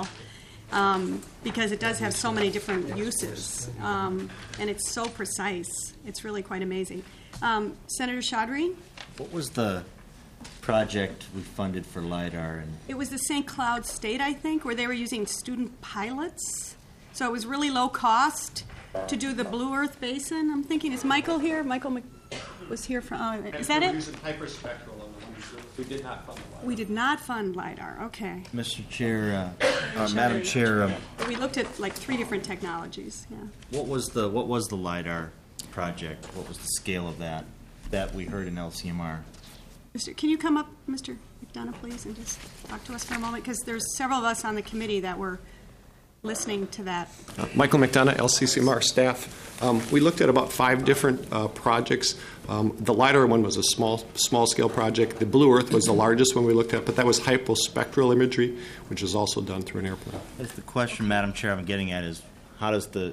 because it does have so many different uses, and it's so precise. It's really quite amazing. Senator Chaudhry? What was the project we funded for LiDAR? And It was the St. Cloud State, I think, where they were using student pilots. So it was really low cost to do the Blue Earth Basin. I'm thinking, is Michael here? Michael was here from, is that it? We used hyperspectral on the one. We did not fund LiDAR. We did not fund LiDAR, okay. Mr. Chair, Madam Chair, We looked at like 3 different technologies, yeah. what was the LiDAR project? What was the scale of that we heard in LCMR? Can you come up, Mr. McDonough, please, and just talk to us for a moment? Because there's several of us on the committee that were listening to that. Michael McDonough, LCCMR staff. We looked at about 5 different projects. The LiDAR one was a small-scale project. The Blue Earth was the largest one we looked at, but that was hypospectral imagery, which is also done through an airplane. That's the question, Madam Chair, I'm getting at is how does the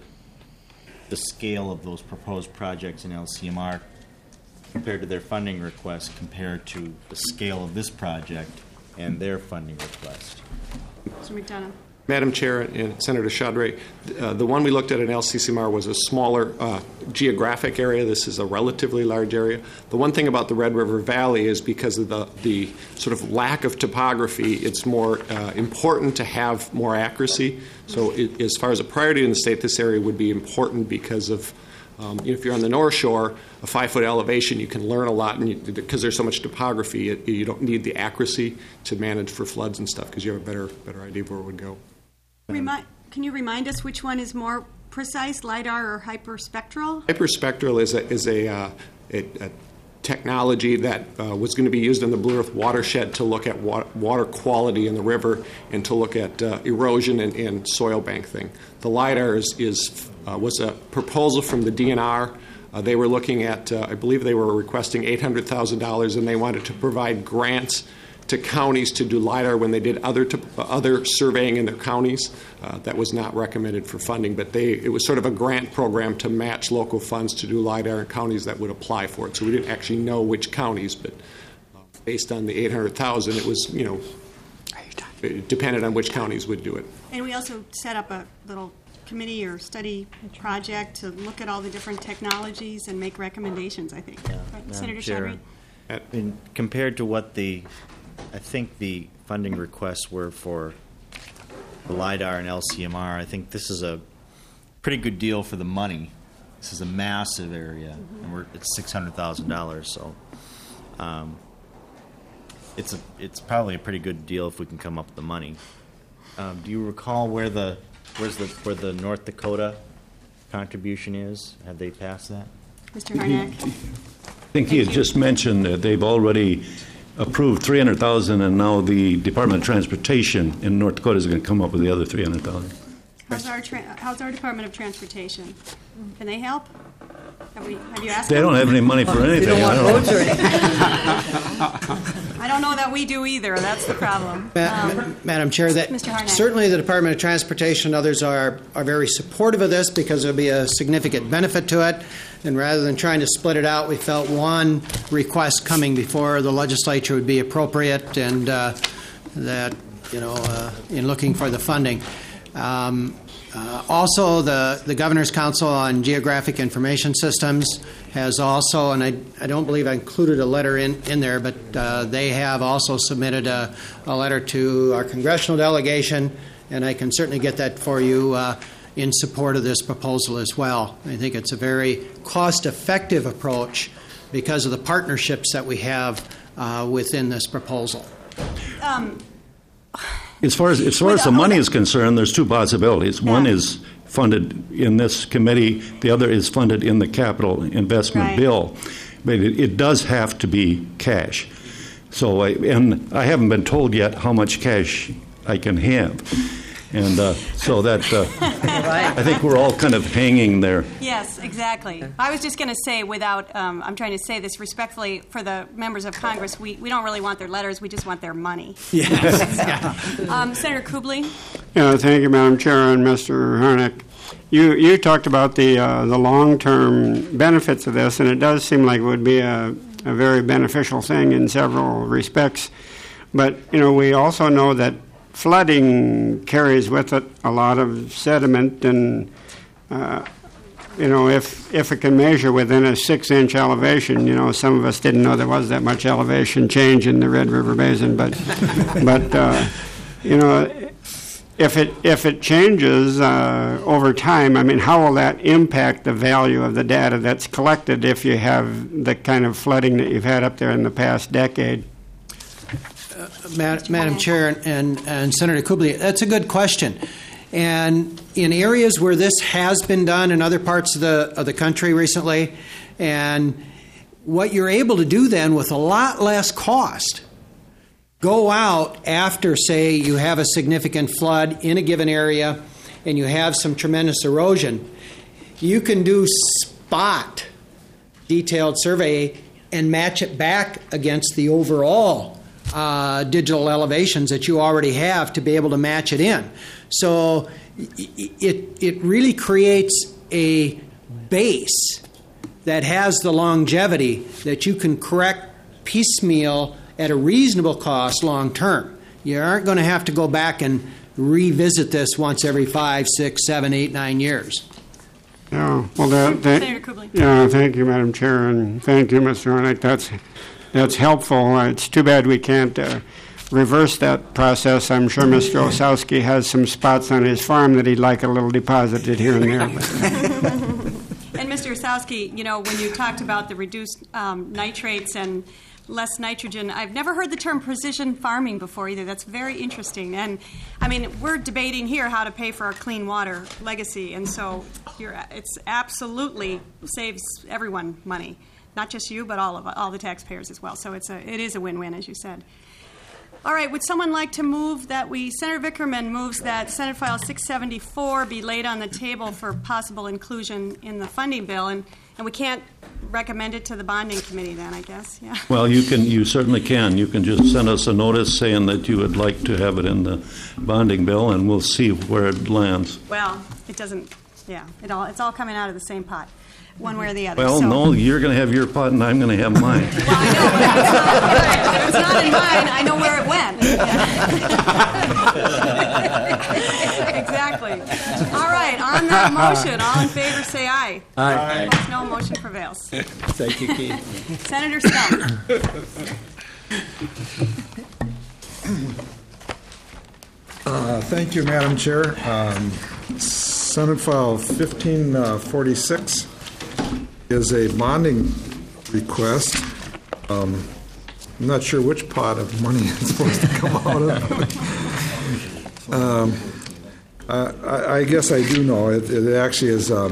scale of those proposed projects in LCMR compared to their funding request compared to the scale of this project and their funding request? Mr. McDonough. Madam Chair and Senator Chaudhry, the one we looked at in LCCMR was a smaller geographic area. This is a relatively large area. The one thing about the Red River Valley is because of the sort of lack of topography, it's more important to have more accuracy. So as far as a priority in the state, this area would be important because of If you're on the North Shore, a 5-foot elevation, you can learn a lot, and because there's so much topography, you don't need the accuracy to manage for floods and stuff because you have a better idea of where it would go. Can you remind us which one is more precise, LIDAR or hyperspectral? Hyperspectral is a technology that was going to be used in the Blue Earth watershed to look at water quality in the river and to look at erosion and soil bank thing. The LIDAR was a proposal from the DNR. They were looking at, I believe they were requesting $800,000, and they wanted to provide grants to counties to do LIDAR when they did other surveying in their counties. That was not recommended for funding, but it was sort of a grant program to match local funds to do LIDAR in counties that would apply for it. So we didn't actually know which counties, but based on the $800,000, it was, it depended on which counties would do it. And we also set up a little committee or study project to look at all the different technologies and make recommendations, I think. Right, Senator Chair, Shadry? Compared to what I think the funding requests were for the LIDAR and LCMR, I think this is a pretty good deal for the money. This is a massive area, and it's $600,000, so it's probably a pretty good deal if we can come up with the money. Do you recall where the North Dakota contribution is? Have they passed that? Mr. Harnack? I think he had just mentioned that they've already approved $300,000, and now the Department of Transportation in North Dakota is going to come up with the other $300,000. How's our Department of Transportation? Can they help? Have you asked They them? don't have any money for anything. They don't want roads or anything. I don't know that we do either. That's the problem. Madam Chair, Mr. Harnack. certainly the Department of Transportation and others are very supportive of this because there will be a significant benefit to it. And rather than trying to split it out, we felt one request coming before the legislature would be appropriate, and that, in looking for the funding. Also, the Governor's Council on Geographic Information Systems has also, and I don't believe I included a letter in there, but they have also submitted a letter to our congressional delegation, and I can certainly get that for you in support of this proposal as well. I think it's a very cost-effective approach because of the partnerships that we have within this proposal. As far as the money is concerned, there's two possibilities. One is funded in this committee. The other is funded in the capital investment bill. But it does have to be cash. So, and I haven't been told yet how much cash I can have. And so that, I think we're all kind of hanging there. Yes, exactly. I was just going to say, I'm trying to say this respectfully for the members of Congress, we don't really want their letters, we just want their money. Yes. Senator Kubley? Yeah, thank you, Madam Chair, and Mr. Harnack. You talked about the long-term benefits of this, and it does seem like it would be a very beneficial thing in several respects. But, we also know that flooding carries with it a lot of sediment, and if it can measure within a 6-inch elevation, some of us didn't know there was that much elevation change in the Red River Basin, but if it changes over time, how will that impact the value of the data that's collected if you have the kind of flooding that you've had up there in the past decade? Madam Chair and Senator Kubley, that's a good question. And in areas where this has been done in other parts of the country recently, and what you're able to do then with a lot less cost, go out after, say, you have a significant flood in a given area and you have some tremendous erosion, you can do spot detailed survey and match it back against the overall digital elevations that you already have to be able to match it in. So it really creates a base that has the longevity that you can correct piecemeal at a reasonable cost long term. You aren't going to have to go back and revisit this once every 5, 6, 7, 8, 9 years. Yeah, well, thank you, Madam Chair, and thank you, Mr. Harnack. That's helpful. It's too bad we can't reverse that process. I'm sure Mr. Osowski has some spots on his farm that he'd like a little deposited here and there. And Mr. Osowski, when you talked about the reduced nitrates and less nitrogen, I've never heard the term precision farming before either. That's very interesting. And, we're debating here how to pay for our clean water legacy, and so it's absolutely saves everyone money. Not just you, but all the taxpayers as well. So it is a win-win, as you said. All right, would someone like to move that Senator Vickerman moves that Senate File 674 be laid on the table for possible inclusion in the funding bill, and we can't recommend it to the bonding committee then, I guess, yeah. Well, you certainly can. You can just send us a notice saying that you would like to have it in the bonding bill, and we'll see where it lands. Well, it doesn't, it's all coming out of the same pot, one way or the other. Well, no, you're going to have your pot and I'm going to have mine. Well, I know, but if it's not in mine, I know where it went. Exactly. All right, on that motion, all in favor say aye. Aye. Opposed, no, motion prevails. Thank you, Keith. Senator Stump. Thank you, Madam Chair. Senate File 1546 is a bonding request. I'm not sure which pot of money it's supposed to come out of. I guess I do know. It actually is a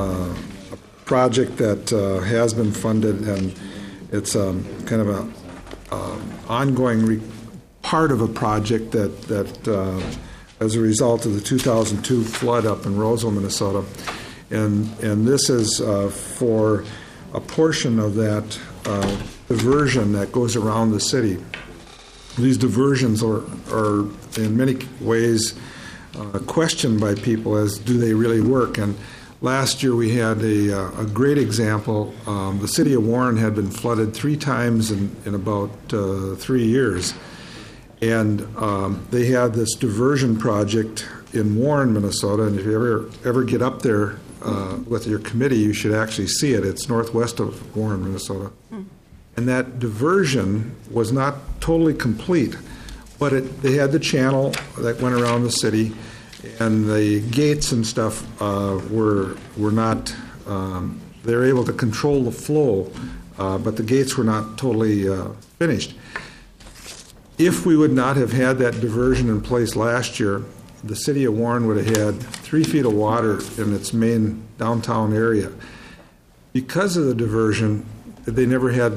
project that has been funded, and it's kind of a ongoing part of a project that as a result of the 2002 flood up in Roseville, Minnesota. And this is for a portion of that diversion that goes around the city. These diversions are in many ways questioned by people as do they really work. And last year we had a great example. The city of Warren had been flooded 3 times in about 3 years. And they had this diversion project in Warren, Minnesota. And if you ever get up there with your committee, you should actually see it. It's northwest of Warren, Minnesota. And that diversion was not totally complete, but they had the channel that went around the city, and the gates and stuff were not. They were able to control the flow, but the gates were not totally finished. If we would not have had that diversion in place last year, the city of Warren would have had 3 feet of water in its main downtown area. Because of the diversion, they never had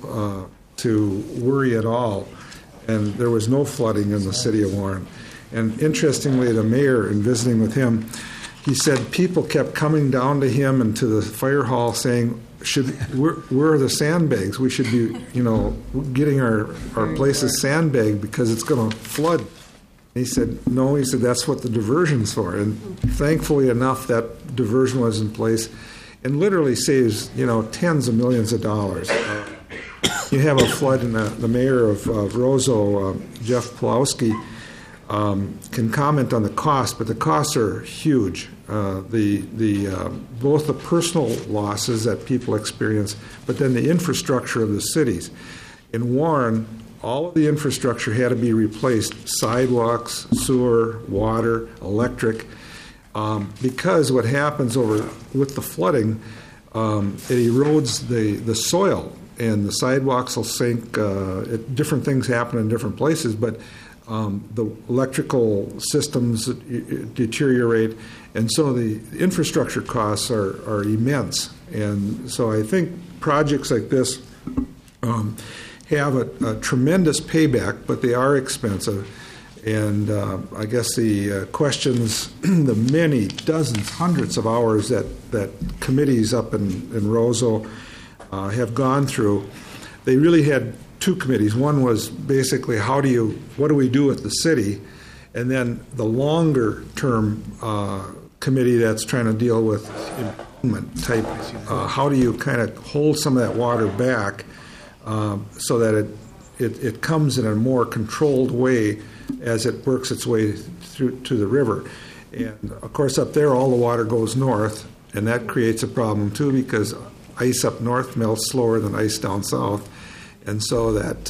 to worry at all, and there was no flooding in the city of Warren. And interestingly, the mayor, in visiting with him, he said people kept coming down to him and to the fire hall saying, where are the sandbags? We should be, getting our places sandbagged because it's going to flood. He said, no, he said, that's what the diversion's for. And thankfully enough, that diversion was in place and literally saves, tens of millions of dollars. You have a flood, and the mayor of Roseau, Jeff Pulowski, can comment on the cost, but the costs are huge. Both the personal losses that people experience, but then the infrastructure of the cities. In Warren, all of the infrastructure had to be replaced: sidewalks, sewer, water, electric, because what happens with the flooding, it erodes the soil, and the sidewalks will sink. Different things happen in different places, but the electrical systems deteriorate, and so the infrastructure costs are immense. And so I think projects like this have a tremendous payback, but they are expensive. And I guess the questions, the many dozens, hundreds of hours that committees up in Roseau have gone through, they really had 2 committees. One was basically what do we do with the city, and then the longer term committee that's trying to deal with improvement type. How do you kind of hold some of that water back so that it comes in a more controlled way as it works its way through to the river. And of course up there all the water goes north, and that creates a problem too because ice up north melts slower than ice down south. And so that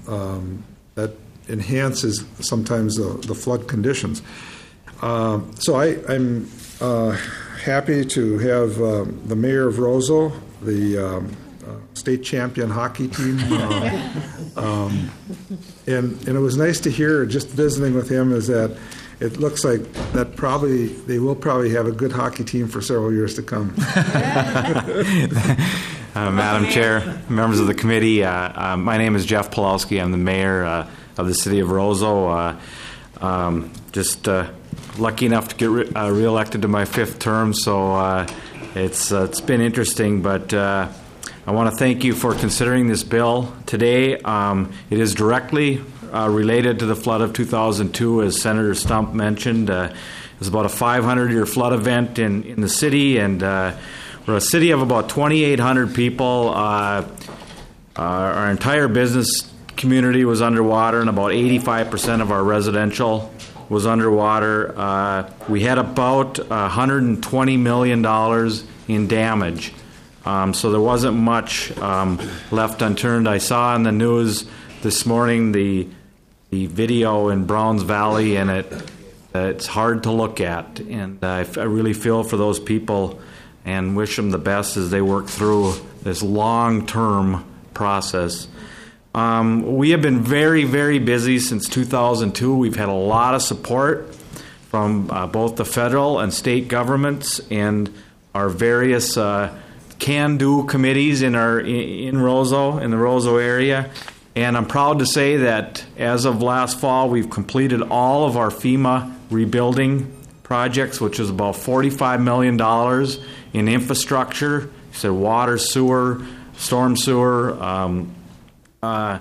enhances sometimes the flood conditions. So I'm happy to have the mayor of Roseau, the state champion hockey team, and it was nice to hear, just visiting with him, is that it looks like that they will probably have a good hockey team for several years to come. Madam Chair, members of the committee, my name is Jeff Pawlowski. I'm the mayor of the city of Roseau. Just lucky enough to get reelected to my 5th term, so it's been interesting. But I want to thank you for considering this bill today. It is directly related to the flood of 2002, as Senator Stump mentioned. It was about a 500-year flood event in the city, and we're a city of about 2,800 people. Our entire business community was underwater, and about 85% of our residential was underwater. We had about $120 million in damage, so there wasn't much left unturned. I saw in the news this morning the video in Browns Valley, and it's hard to look at, and I really feel for those people and wish them the best as they work through this long-term process. We have been very, very busy since 2002. We've had a lot of support from both the federal and state governments and our various can-do committees in Roseau, in the Roseau area. And I'm proud to say that as of last fall, we've completed all of our FEMA rebuilding projects, which is about $45 million in infrastructure, so water, sewer, storm sewer. About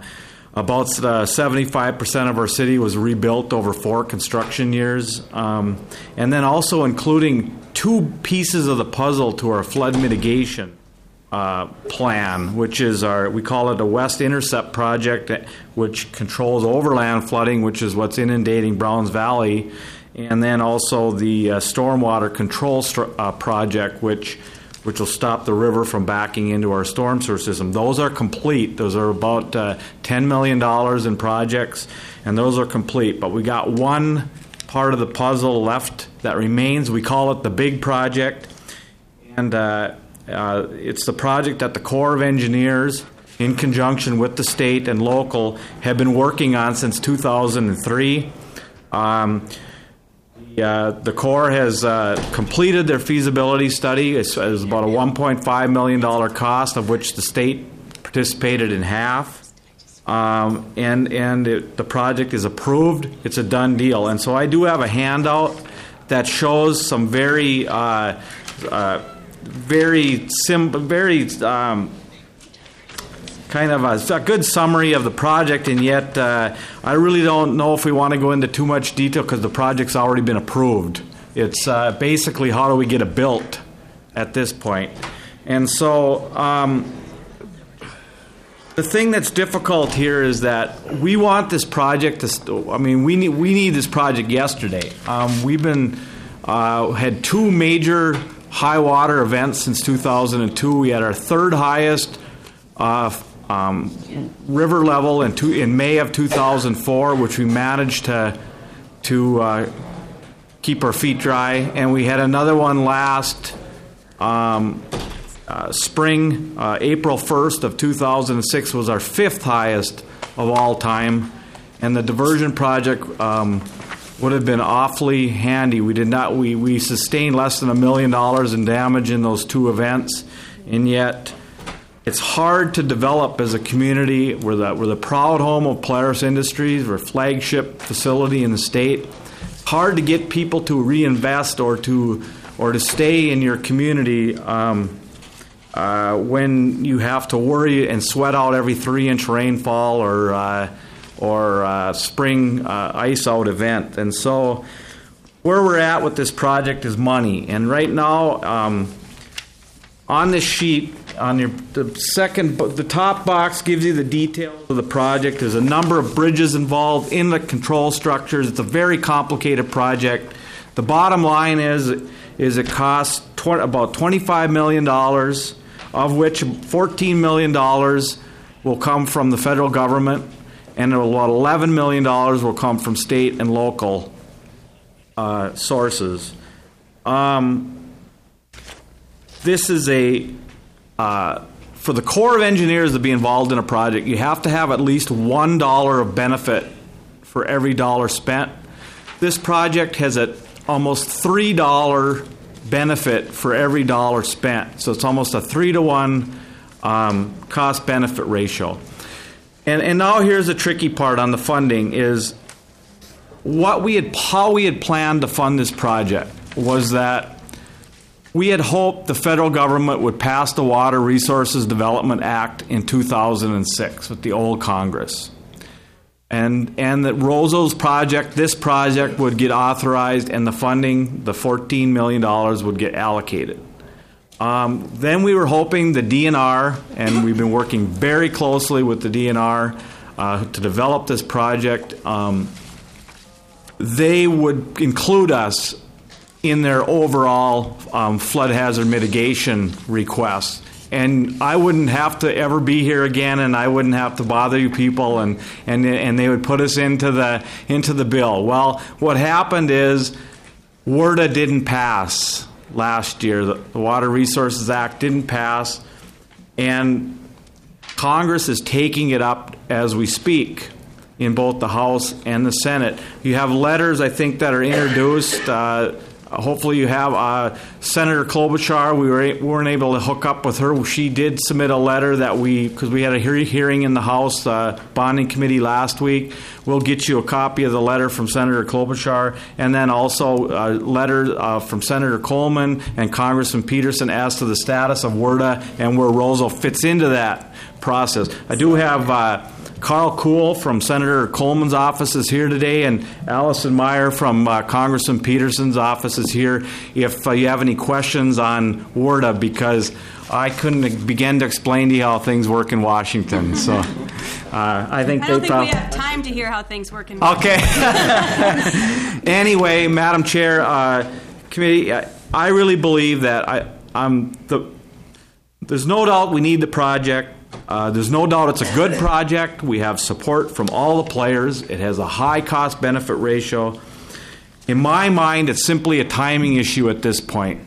75% of our city was rebuilt over 4 construction years. And then also including 2 pieces of the puzzle to our flood mitigation plan, which is we call it a West Intercept project, which controls overland flooding, which is what's inundating Browns Valley, and then also the stormwater control project, which will stop the river from backing into our storm sewer system. Those are complete. Those are about $10 million in projects, and those are complete. But we got one part of the puzzle left that remains. We call it the big project, and it's the project that the Corps of Engineers, in conjunction with the state and local, have been working on since 2003. The Corps has completed their feasibility study. It's about a $1.5 million cost, of which the state participated in half. The project is approved. It's a done deal. And so I do have a handout that shows some very kind of a good summary of the project, and yet I really don't know if we want to go into too much detail because the project's already been approved. It's basically how do we get it built at this point. And so the thing that's difficult here is that we want this project to, we need this project yesterday. We've been had 2 major high water events since 2002. We had our 3rd highest river level in May of 2004, which we managed to keep our feet dry, and we had another one last spring. April 1st of 2006 was our 5th highest of all time, and the diversion project would have been awfully handy. We sustained less than $1 million in damage in those 2 events, and yet it's hard to develop as a community. We're the proud home of Polaris Industries. We're a flagship facility in the state. It's hard to get people to reinvest or to stay in your community when you have to worry and sweat out every 3-inch rainfall or spring ice out event. And so where we're at with this project is money. And right now, on this sheet, the top box gives you the details of the project. There's a number of bridges involved in the control structures. It's a very complicated project. The bottom line is it costs about $25 million, of which $14 million will come from the federal government, and about $11 million will come from state and local sources. this is for the Corps of Engineers to be involved in a project, you have to have at least $1 of benefit for every dollar spent. This project has almost $3 benefit for every dollar spent. So it's almost a 3-to-1 cost-benefit ratio. And now here's the tricky part on the funding is how we had planned to fund this project was that we had hoped the federal government would pass the Water Resources Development Act in 2006 with the old Congress. And that Roseau's project, this project, would get authorized and the funding, the $14 million, would get allocated. Then we were hoping the DNR, and we've been working very closely with the DNR to develop this project, they would include us in their overall flood hazard mitigation requests. And I wouldn't have to ever be here again, and I wouldn't have to bother you people, and they would put us into the bill. Well, what happened is WRDA didn't pass last year. The Water Resources Act didn't pass, and Congress is taking it up as we speak in both the House and the Senate. You have letters, I think, that are introduced. Hopefully you have Senator Klobuchar. We weren't able to hook up with her. She did submit a letter because we had a hearing in the House bonding committee last week. We'll get you a copy of the letter from Senator Klobuchar, and then also a letter from Senator Coleman and Congressman Peterson as to the status of WRDA and where Roseau fits into that process. I do have Carl Kuhl from Senator Coleman's office is here today, and Allison Meyer from Congressman Peterson's office is here if you have any questions on WRDA, because I couldn't begin to explain to you how things work in Washington. So I don't think we have time to hear how things work in Washington. Okay. Anyway, Madam Chair, committee, I really believe that there's no doubt we need the project. There's no doubt it's a good project. We have support from all the players. It has a high cost-benefit ratio. In my mind, it's simply a timing issue at this point.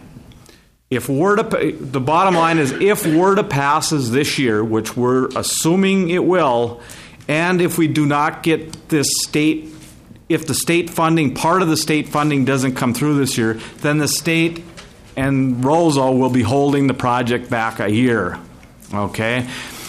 The bottom line is if WRDA passes this year, which we're assuming it will, and if we do not get if the state funding, part of the state funding doesn't come through this year, then the state and Roseau will be holding the project back a year. Okay?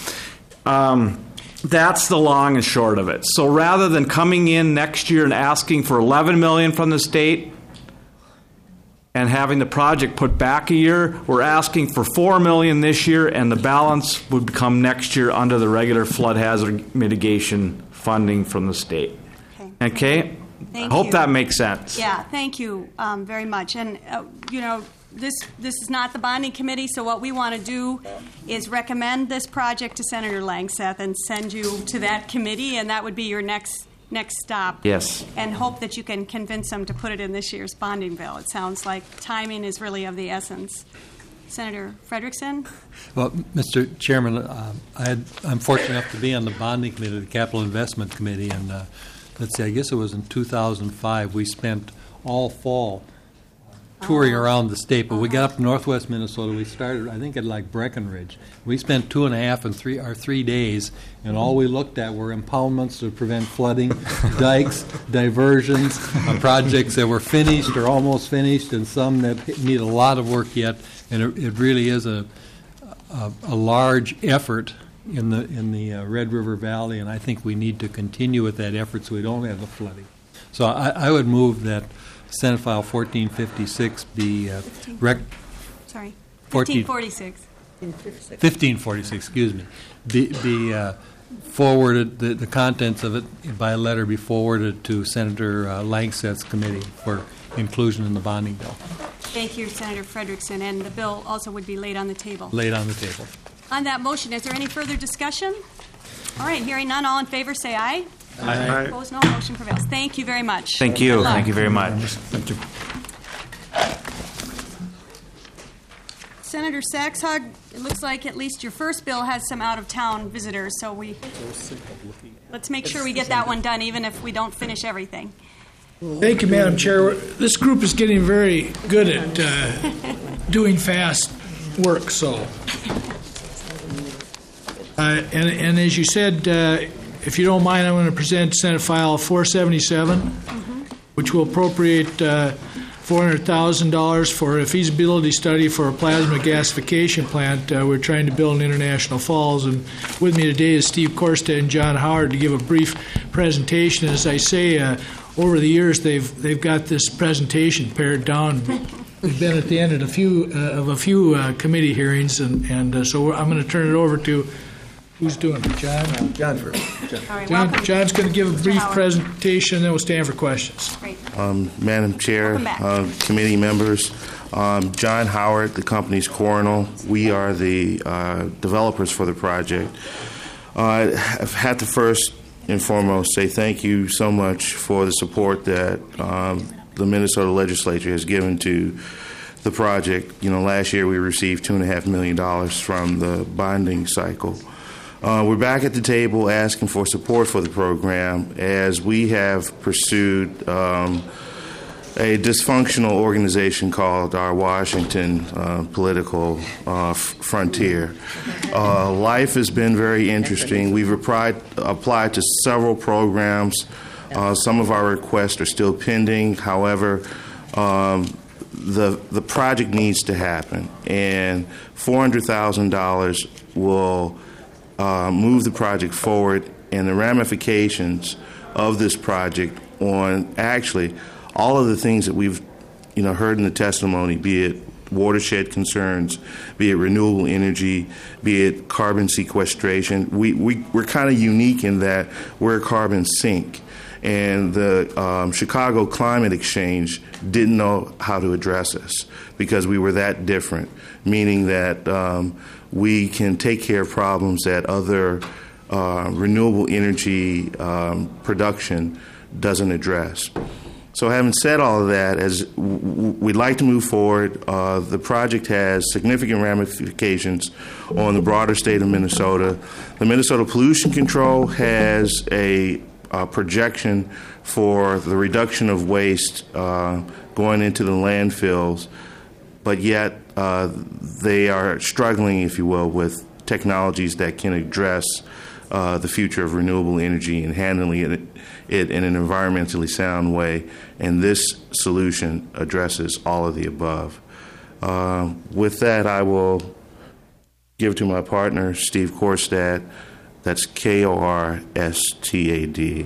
That's the long and short of it. So rather than coming in next year and asking for $11 million from the state and having the project put back a year, we're asking for $4 million this year, and the balance would come next year under the regular flood hazard mitigation funding from the state. Okay? I hope that makes sense. Yeah, thank you very much. And, this is not the bonding committee, so what we want to do is recommend this project to Senator Langseth and send you to that committee, and that would be your next stop. Yes. And hope that you can convince them to put it in this year's bonding bill. It sounds like timing is really of the essence. Senator Frederickson? Well, Mr. Chairman, I'm fortunate enough to be on the bonding committee, the capital investment committee, and let's see, I guess it was in 2005, we spent all fall touring around the state, but we got up to northwest Minnesota. We started, I think, at Breckenridge. We spent 2.5 and 3 days, and all we looked at were impoundments to prevent flooding, dikes, diversions, projects that were finished or almost finished, and some that need a lot of work yet. And it really is a large effort in the Red River Valley, and I think we need to continue with that effort so we don't have the flooding. So I would move that Senate File 1456 be 1546. 1546, excuse me. Be forwarded, the contents of it by letter be forwarded to Senator Langseth's committee for inclusion in the bonding bill. Thank you, Senator Frederickson. And the bill also would be laid on the table. Laid on the table. On that motion, is there any further discussion? All right, hearing none, all in favor say aye. Aye. Opposed, no. Motion prevails. Thank you very much. Thank you. Thank you very much. Thank you. Senator Saxhog, it looks like at least your first bill has some out-of-town visitors, so let's make sure we get that one done, even if we don't finish everything. Thank you, Madam Chair. This group is getting very good at doing fast work, so. And as you said, if you don't mind, I'm going to present Senate File 477, which will appropriate $400,000 for a feasibility study for a plasma gasification plant. We're trying to build in International Falls, and with me today is Steve Korstead and John Howard to give a brief presentation. As I say, over the years they've got this presentation pared down. We've been at the end of a few committee hearings, and so I'm going to turn it over to. Who's doing it? John? John. John's going to give a brief presentation, and then we'll stand for questions. Great. Madam Chair, committee members, John Howard, the company's Coronel. We are the developers for the project. I've had to first and foremost say thank you so much for the support that the Minnesota legislature has given to the project. Last year we received $2.5 million from the bonding cycle. We're back at the table asking for support for the program as we have pursued a dysfunctional organization called our Washington political frontier. Life has been very interesting. We've applied to several programs. Some of our requests are still pending. However, the project needs to happen, and $400,000 will move the project forward, and the ramifications of this project on actually all of the things that we've heard in the testimony, be it watershed concerns, be it renewable energy, be it carbon sequestration. We're kind of unique in that we're a carbon sink, and the Chicago Climate Exchange didn't know how to address us because we were that different, meaning that we can take care of problems that other renewable energy production doesn't address. So having said all of that, as we'd like to move forward, the project has significant ramifications on the broader state of Minnesota. The Minnesota Pollution Control has a projection for the reduction of waste going into the landfills, but yet they are struggling, if you will, with technologies that can address the future of renewable energy and handling it in an environmentally sound way, and this solution addresses all of the above. With that, I will give to my partner, Steve Korstead. That's Korstad.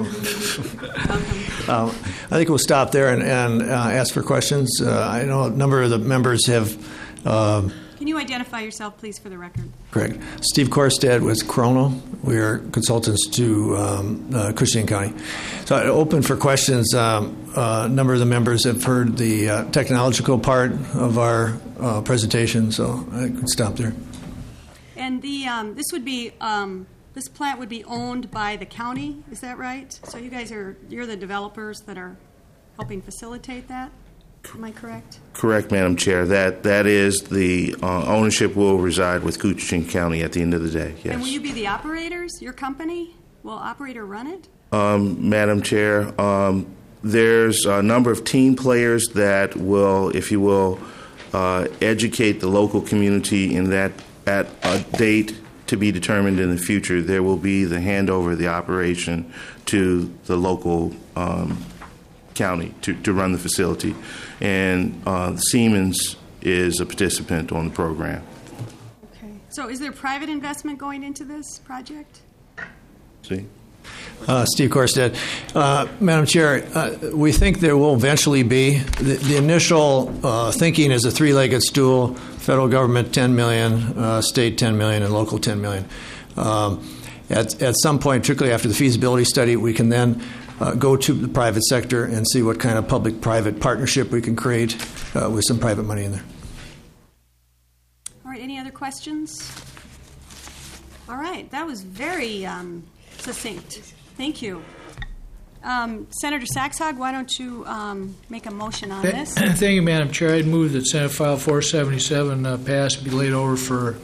I think we'll stop there and ask for questions. I know a number of the members have. Can you identify yourself, please, for the record? Correct. Steve Korstead with Coronel. We are consultants to Cushing County. So I open for questions. A number of the members have heard the technological part of our presentation, so I can stop there. And this plant would be owned by the county, is that right? So you're the developers that are helping facilitate that? Am I correct? Correct, Madam Chair. That is the ownership will reside with Cushing County at the end of the day, yes. And will you be the operators, your company? Will operator run it? Madam Chair, there's a number of team players that will, if you will, educate the local community in that at a date to be determined in the future, there will be the handover of the operation to the local county to run the facility. And Siemens is a participant on the program. Okay. So is there private investment going into this project? Steve Korstead. Madam Chair, we think there will eventually be. The initial thinking is a three-legged stool, federal government $10 million, state $10 million, and local $10 million. At some point, particularly after the feasibility study, we can then go to the private sector and see what kind of public-private partnership we can create with some private money in there. All right, any other questions? All right, that was very succinct. Thank you. Senator Saxhog, why don't you make a motion on this? Thank you, Madam Chair. I'd move that Senate File 477 pass and be laid over for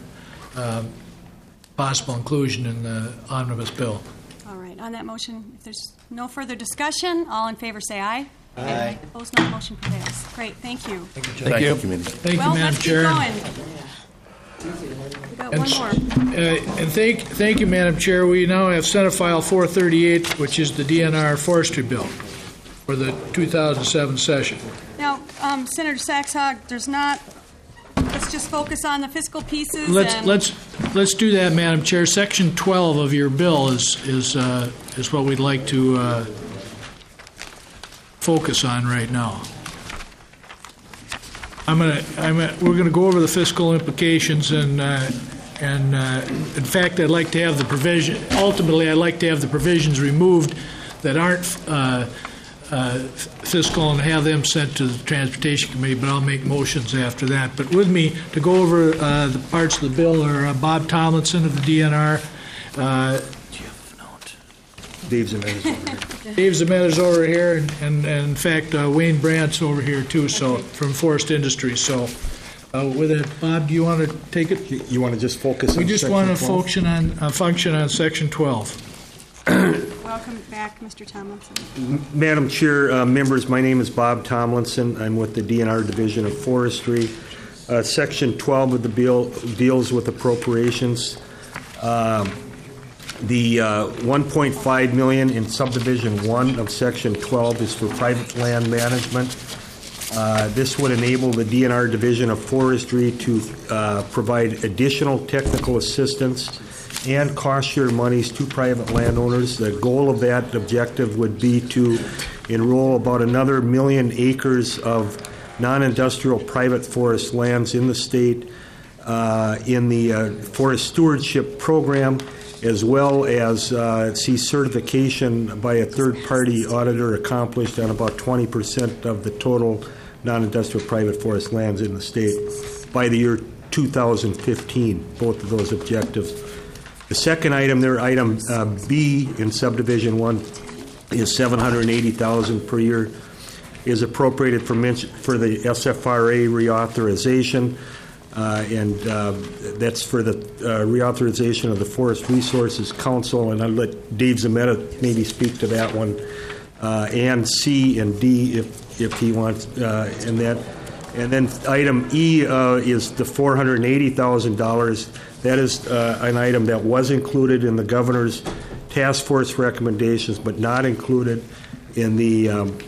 possible inclusion in the omnibus bill. All right, on that motion, if there's no further discussion, all in favor say aye. Aye. Opposed, no. Motion prevails. Great, thank you. Thank you. Thank you, Madam Chair. Well, let's keep going. One more. And thank you, Madam Chair. We now have Senate File 438, which is the DNR forestry bill for the 2007 session. Now, Senator Saxhog, there's not. Let's just focus on the fiscal pieces. Let's do that, Madam Chair. Section 12 of your bill is what we'd like to focus on right now. We're gonna go over the fiscal implications and in fact, I'd like to have the provision. Ultimately, I'd like to have the provisions removed that aren't fiscal and have them sent to the Transportation Committee. But I'll make motions after that. But with me to go over the parts of the bill are Bob Tomlinson of the DNR. Dave Zemeta's over here. Dave Zemeta's over here, and in fact, Wayne Brandt's over here too. So from Forest Industries. So. With it, Bob, do you want to take it? You want to just focus on We just Section want to 12? function on Section 12. Welcome back, Mr. Tomlinson. Madam Chair, members, my name is Bob Tomlinson. I'm with the DNR Division of Forestry. Section 12 of the bill deals with appropriations. The $1.5 million in Subdivision 1 of Section 12 is for private land management. This would enable the DNR Division of Forestry to provide additional technical assistance and cost-share monies to private landowners. The goal of that objective would be to enroll about another 1 million acres of non-industrial private forest lands in the state in the Forest Stewardship Program, as well as see certification by a third-party auditor accomplished on about 20% of the total non-industrial private forest lands in the state by the year 2015, both of those objectives. The second item there, item B in Subdivision 1, is $780,000 per year, is appropriated for the SFRA reauthorization, and that's for the reauthorization of the Forest Resources Council, and I'll let Dave Zemeta maybe speak to that one, and C and D if he wants, and that. And then item E is the $480,000. That is an item that was included in the governor's task force recommendations, but not included in the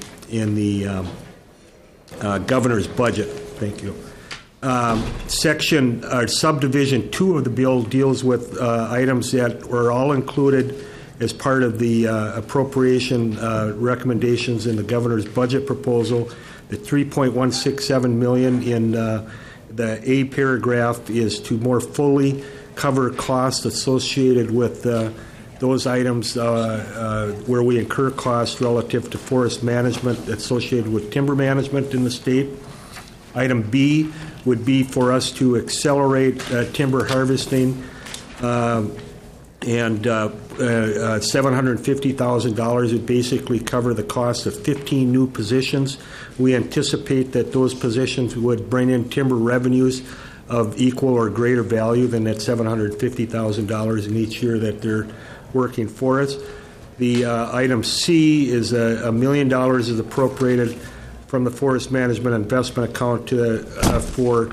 governor's budget. Thank you. Subdivision 2 of the bill deals with items that were all included as part of the appropriation recommendations in the governor's budget proposal. The $3.167 million in the A paragraph is to more fully cover costs associated with those items where we incur costs relative to forest management associated with timber management in the state. Item B would be for us to accelerate timber harvesting, and $750,000 would basically cover the cost of 15 new positions. We anticipate that those positions would bring in timber revenues of equal or greater value than that $750,000 in each year that they're working for us. The item C is $1 million is appropriated from the Forest Management Investment Account for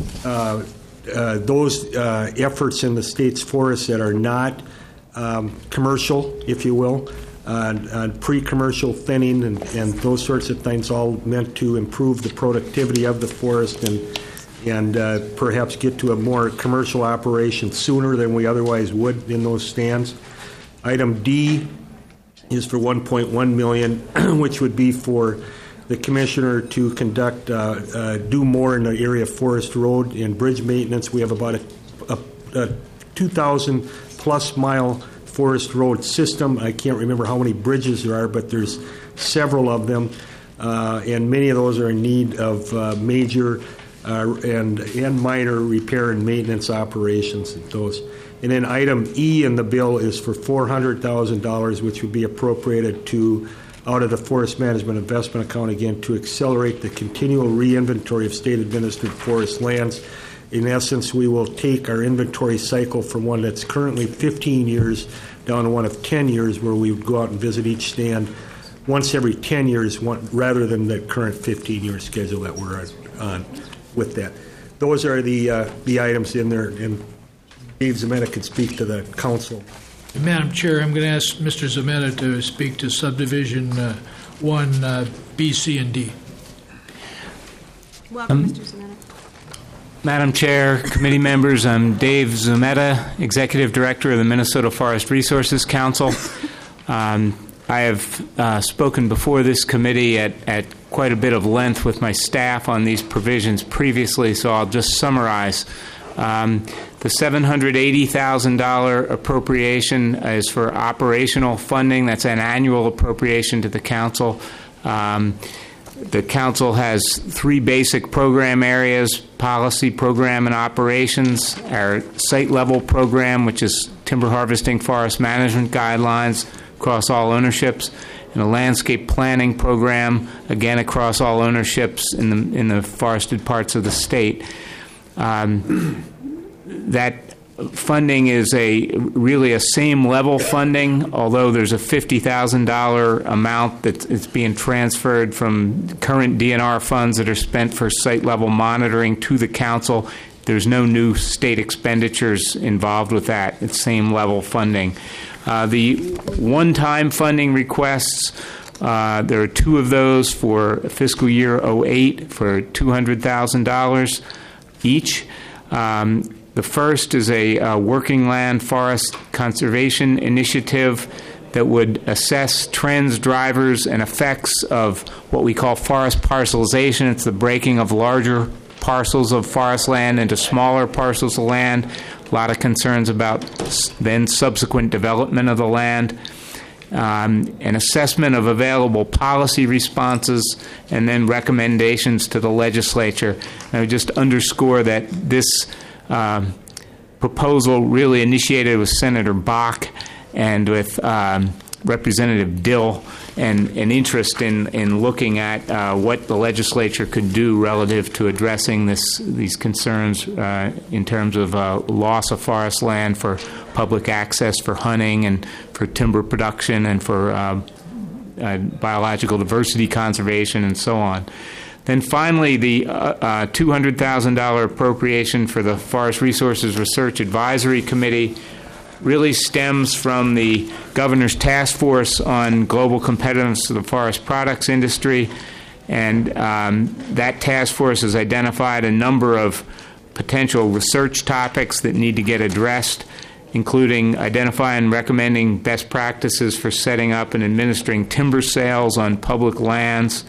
those efforts in the state's forests that are not commercial, if you will, pre-commercial thinning and those sorts of things, all meant to improve the productivity of the forest and perhaps get to a more commercial operation sooner than we otherwise would in those stands. Item D is for $1.1 million, which would be for the commissioner to conduct, do more in the area of forest road and bridge maintenance. We have about a 2,000 plus mile forest road system. I can't remember how many bridges there are, but there's several of them, and many of those are in need of major and minor repair and maintenance operations at those. And then item E in the bill is for $400,000, which would be appropriated out of the Forest Management Investment Account, again, to accelerate the continual re-inventory of state-administered forest lands. In essence, we will take our inventory cycle from one that's currently 15 years down to one of 10 years, where we would go out and visit each stand once every 10 years rather than the current 15-year schedule that we're on with that. Those are the items in there. And Dave Zemetta could speak to the council. Madam Chair, I'm going to ask Mr. Zemetta to speak to subdivision 1, B, C, and D. Welcome, Mr. Zemetta. Madam Chair, committee members, I'm Dave Zemetta, Executive Director of the Minnesota Forest Resources Council. I have spoken before this committee at quite a bit of length with my staff on these provisions previously, so I'll just summarize. The $780,000 appropriation is for operational funding. That's an annual appropriation to the council. The council has 3 basic program areas: policy, program, and operations. Our site-level program, which is timber harvesting forest management guidelines across all ownerships, and a landscape planning program, again across all ownerships in the forested parts of the state. That funding is really a same level funding, although there's a $50,000 amount that's being transferred from current DNR funds that are spent for site level monitoring to the council. There's no new state expenditures involved with that. It's same level funding. The one-time funding requests, there are 2 of those for fiscal year 08 for $200,000 each. The first is a working land forest conservation initiative that would assess trends, drivers, and effects of what we call forest parcelization. It's the breaking of larger parcels of forest land into smaller parcels of land. A lot of concerns about then subsequent development of the land. An assessment of available policy responses, and then recommendations to the legislature. And I would just underscore that this proposal really initiated with Senator Bach and with Representative Dill, and an interest in looking at what the legislature could do relative to addressing these concerns in terms of loss of forest land for public access, for hunting, and for timber production, and for biological diversity conservation, and so on. Then finally, the $200,000 appropriation for the Forest Resources Research Advisory Committee really stems from the Governor's Task Force on Global Competitiveness of the Forest Products Industry, and that task force has identified a number of potential research topics that need to get addressed, including identifying and recommending best practices for setting up and administering timber sales on public lands,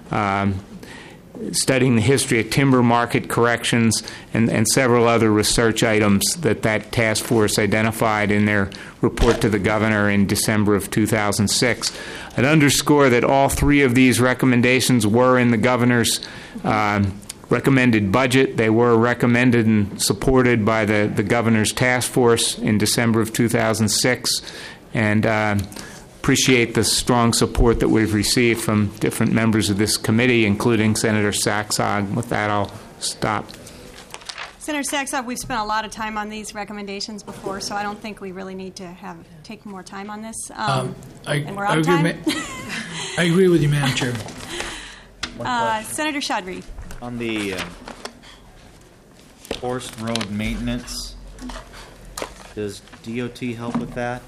studying the history of timber market corrections, and several other research items that task force identified in their report to the governor in December of 2006. I'd underscore that all 3 of these recommendations were in the governor's recommended budget. They were recommended and supported by the governor's task force in December of 2006, and appreciate the strong support that we've received from different members of this committee, including Senator Saxog. With that, I'll stop. Senator Saxog, we've spent a lot of time on these recommendations before, so I don't think we really need to take more time on this. And we're out of time. I agree with you, Madam Chair. Senator Chaudhry. On the forest road maintenance, does DOT help with that?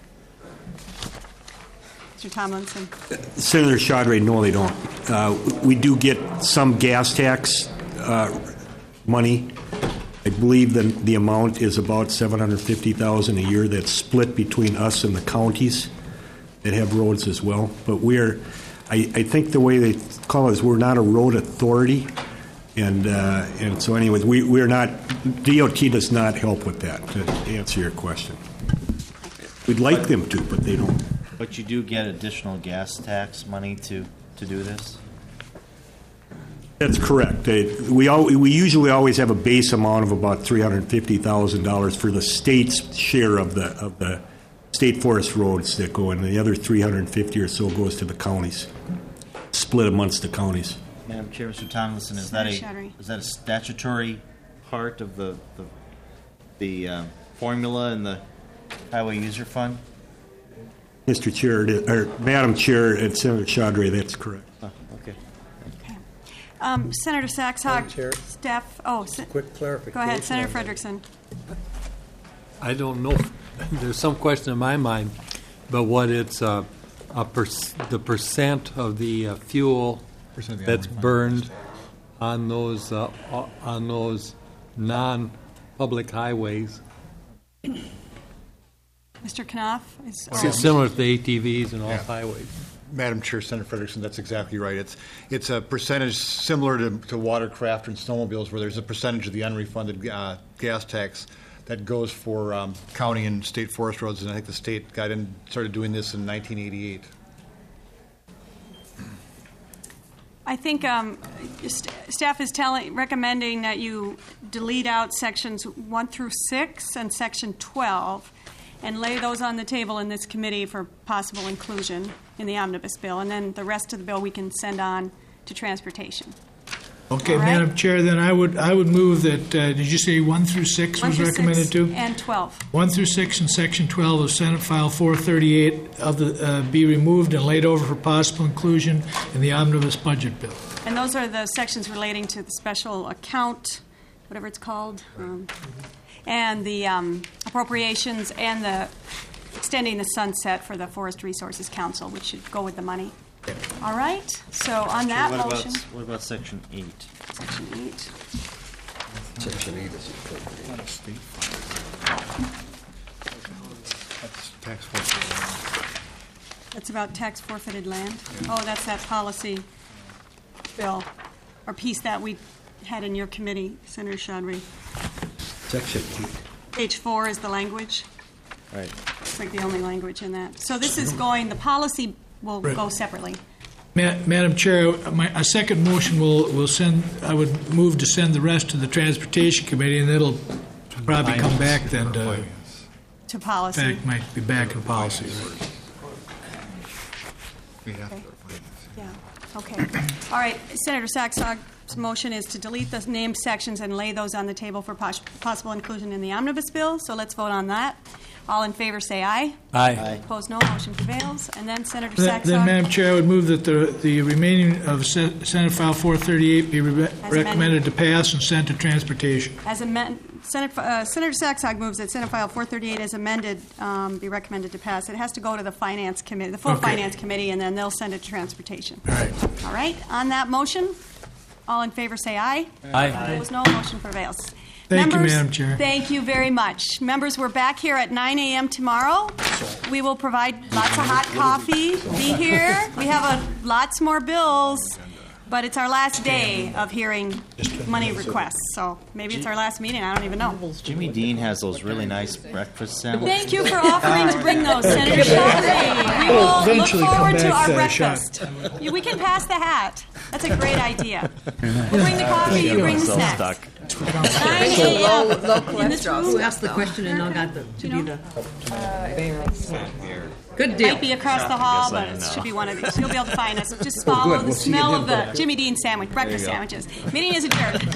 Mr. Tomlinson. Senator Chaudhry, no, they don't. We do get some gas tax money. I believe the amount is about $750,000 a year that's split between us and the counties that have roads as well. But I think the way they call it is we're not a road authority. And so anyways, we're not, DOT does not help with that, to answer your question. We'd like them to, but they don't. But you do get additional gas tax money to do this? That's correct. We usually always have a base amount of about $350,000 for the state's share of the state forest roads that go in. The other $350,000 or so goes to the counties, split amongst the counties. Madam Chair, Mr. Tomlinson, is that a statutory part of the formula in the Highway User Fund? Mr. Chair, or Madam Chair, and Senator Chaudhry, that's correct. Oh, okay. Senator Saxog, Chair, Steph. quick clarification. Go ahead, Senator Frederickson. I don't know. There's some question in my mind, but what it's the percent of the fuel that's burned on those non-public highways. Mr. Knopf? Is similar to the ATVs and off highways. Madam Chair, Senator Frederickson, that's exactly right. It's a percentage similar to watercraft and snowmobiles, where there's a percentage of the unrefunded gas tax that goes for county and state forest roads, and I think the state started doing this in 1988. I think staff is recommending that you delete out sections 1 through 6 and section 12 and lay those on the table in this committee for possible inclusion in the omnibus bill. And then the rest of the bill we can send on to transportation. Okay, All right. Madam Chair, then I would move that, did you say 1 through 6 1 was through recommended 6 too? and 12. 1 through 6 and Section 12 of Senate File 438 of the be removed and laid over for possible inclusion in the omnibus budget bill. And those are the sections relating to the special account, whatever it's called, and the appropriations and the extending the sunset for the Forest Resources Council, which should go with the money. All right. So on that motion. What about Section 8? Section 8. Section 8 is not a state That's tax forfeited. That's about tax forfeited land. Oh, that's that policy bill or piece that we had in your committee, Senator Chaudhry. Section 8. Page 4 is the language. Right. It's like the only language in that. So this is going. The policy will go separately. Madam Chair, a second motion will send. I would move to send the rest to the Transportation Committee, and it'll probably come back then to policy. Might be back in policy. Okay. Yeah. Okay. All right. Senator Saxog's motion is to delete the named sections and lay those on the table for possible inclusion in the omnibus bill. So let's vote on that. All in favor say aye. Aye. Opposed, no. Motion prevails. And then Senator Saxog. Then, Madam Chair, I would move that the remaining of Senate File 438 be recommended to pass and sent to Transportation. As Senator Saxog moves that Senate File 438 as amended be recommended to pass. It has to go to the Finance Committee, the full Finance Committee, and then they'll send it to Transportation. All right. All right. On that motion, all in favor say aye. Aye. Opposed, no. Motion prevails. Thank Members, you, Madam Chair. Thank you very much. Members, we're back here at 9 a.m. tomorrow. We will provide lots of hot coffee. Be here. We have lots more bills, but it's our last day of hearing money requests. So maybe it's our last meeting. I don't even know. Jimmy Dean has those really nice breakfast sandwiches. Thank you for offering to bring those, Senator Chaudhry. We will look forward to our breakfast. We can pass the hat. That's a great idea. We'll bring the coffee, you bring the snacks. 9 a.m. in this room. Who asked the question and now got to do the... Good deal. Might be across the hall, but it should be one of these. You'll be able to find us. Just follow the smell of the Jimmy Dean sandwich, breakfast sandwiches. Meeting is adjourned.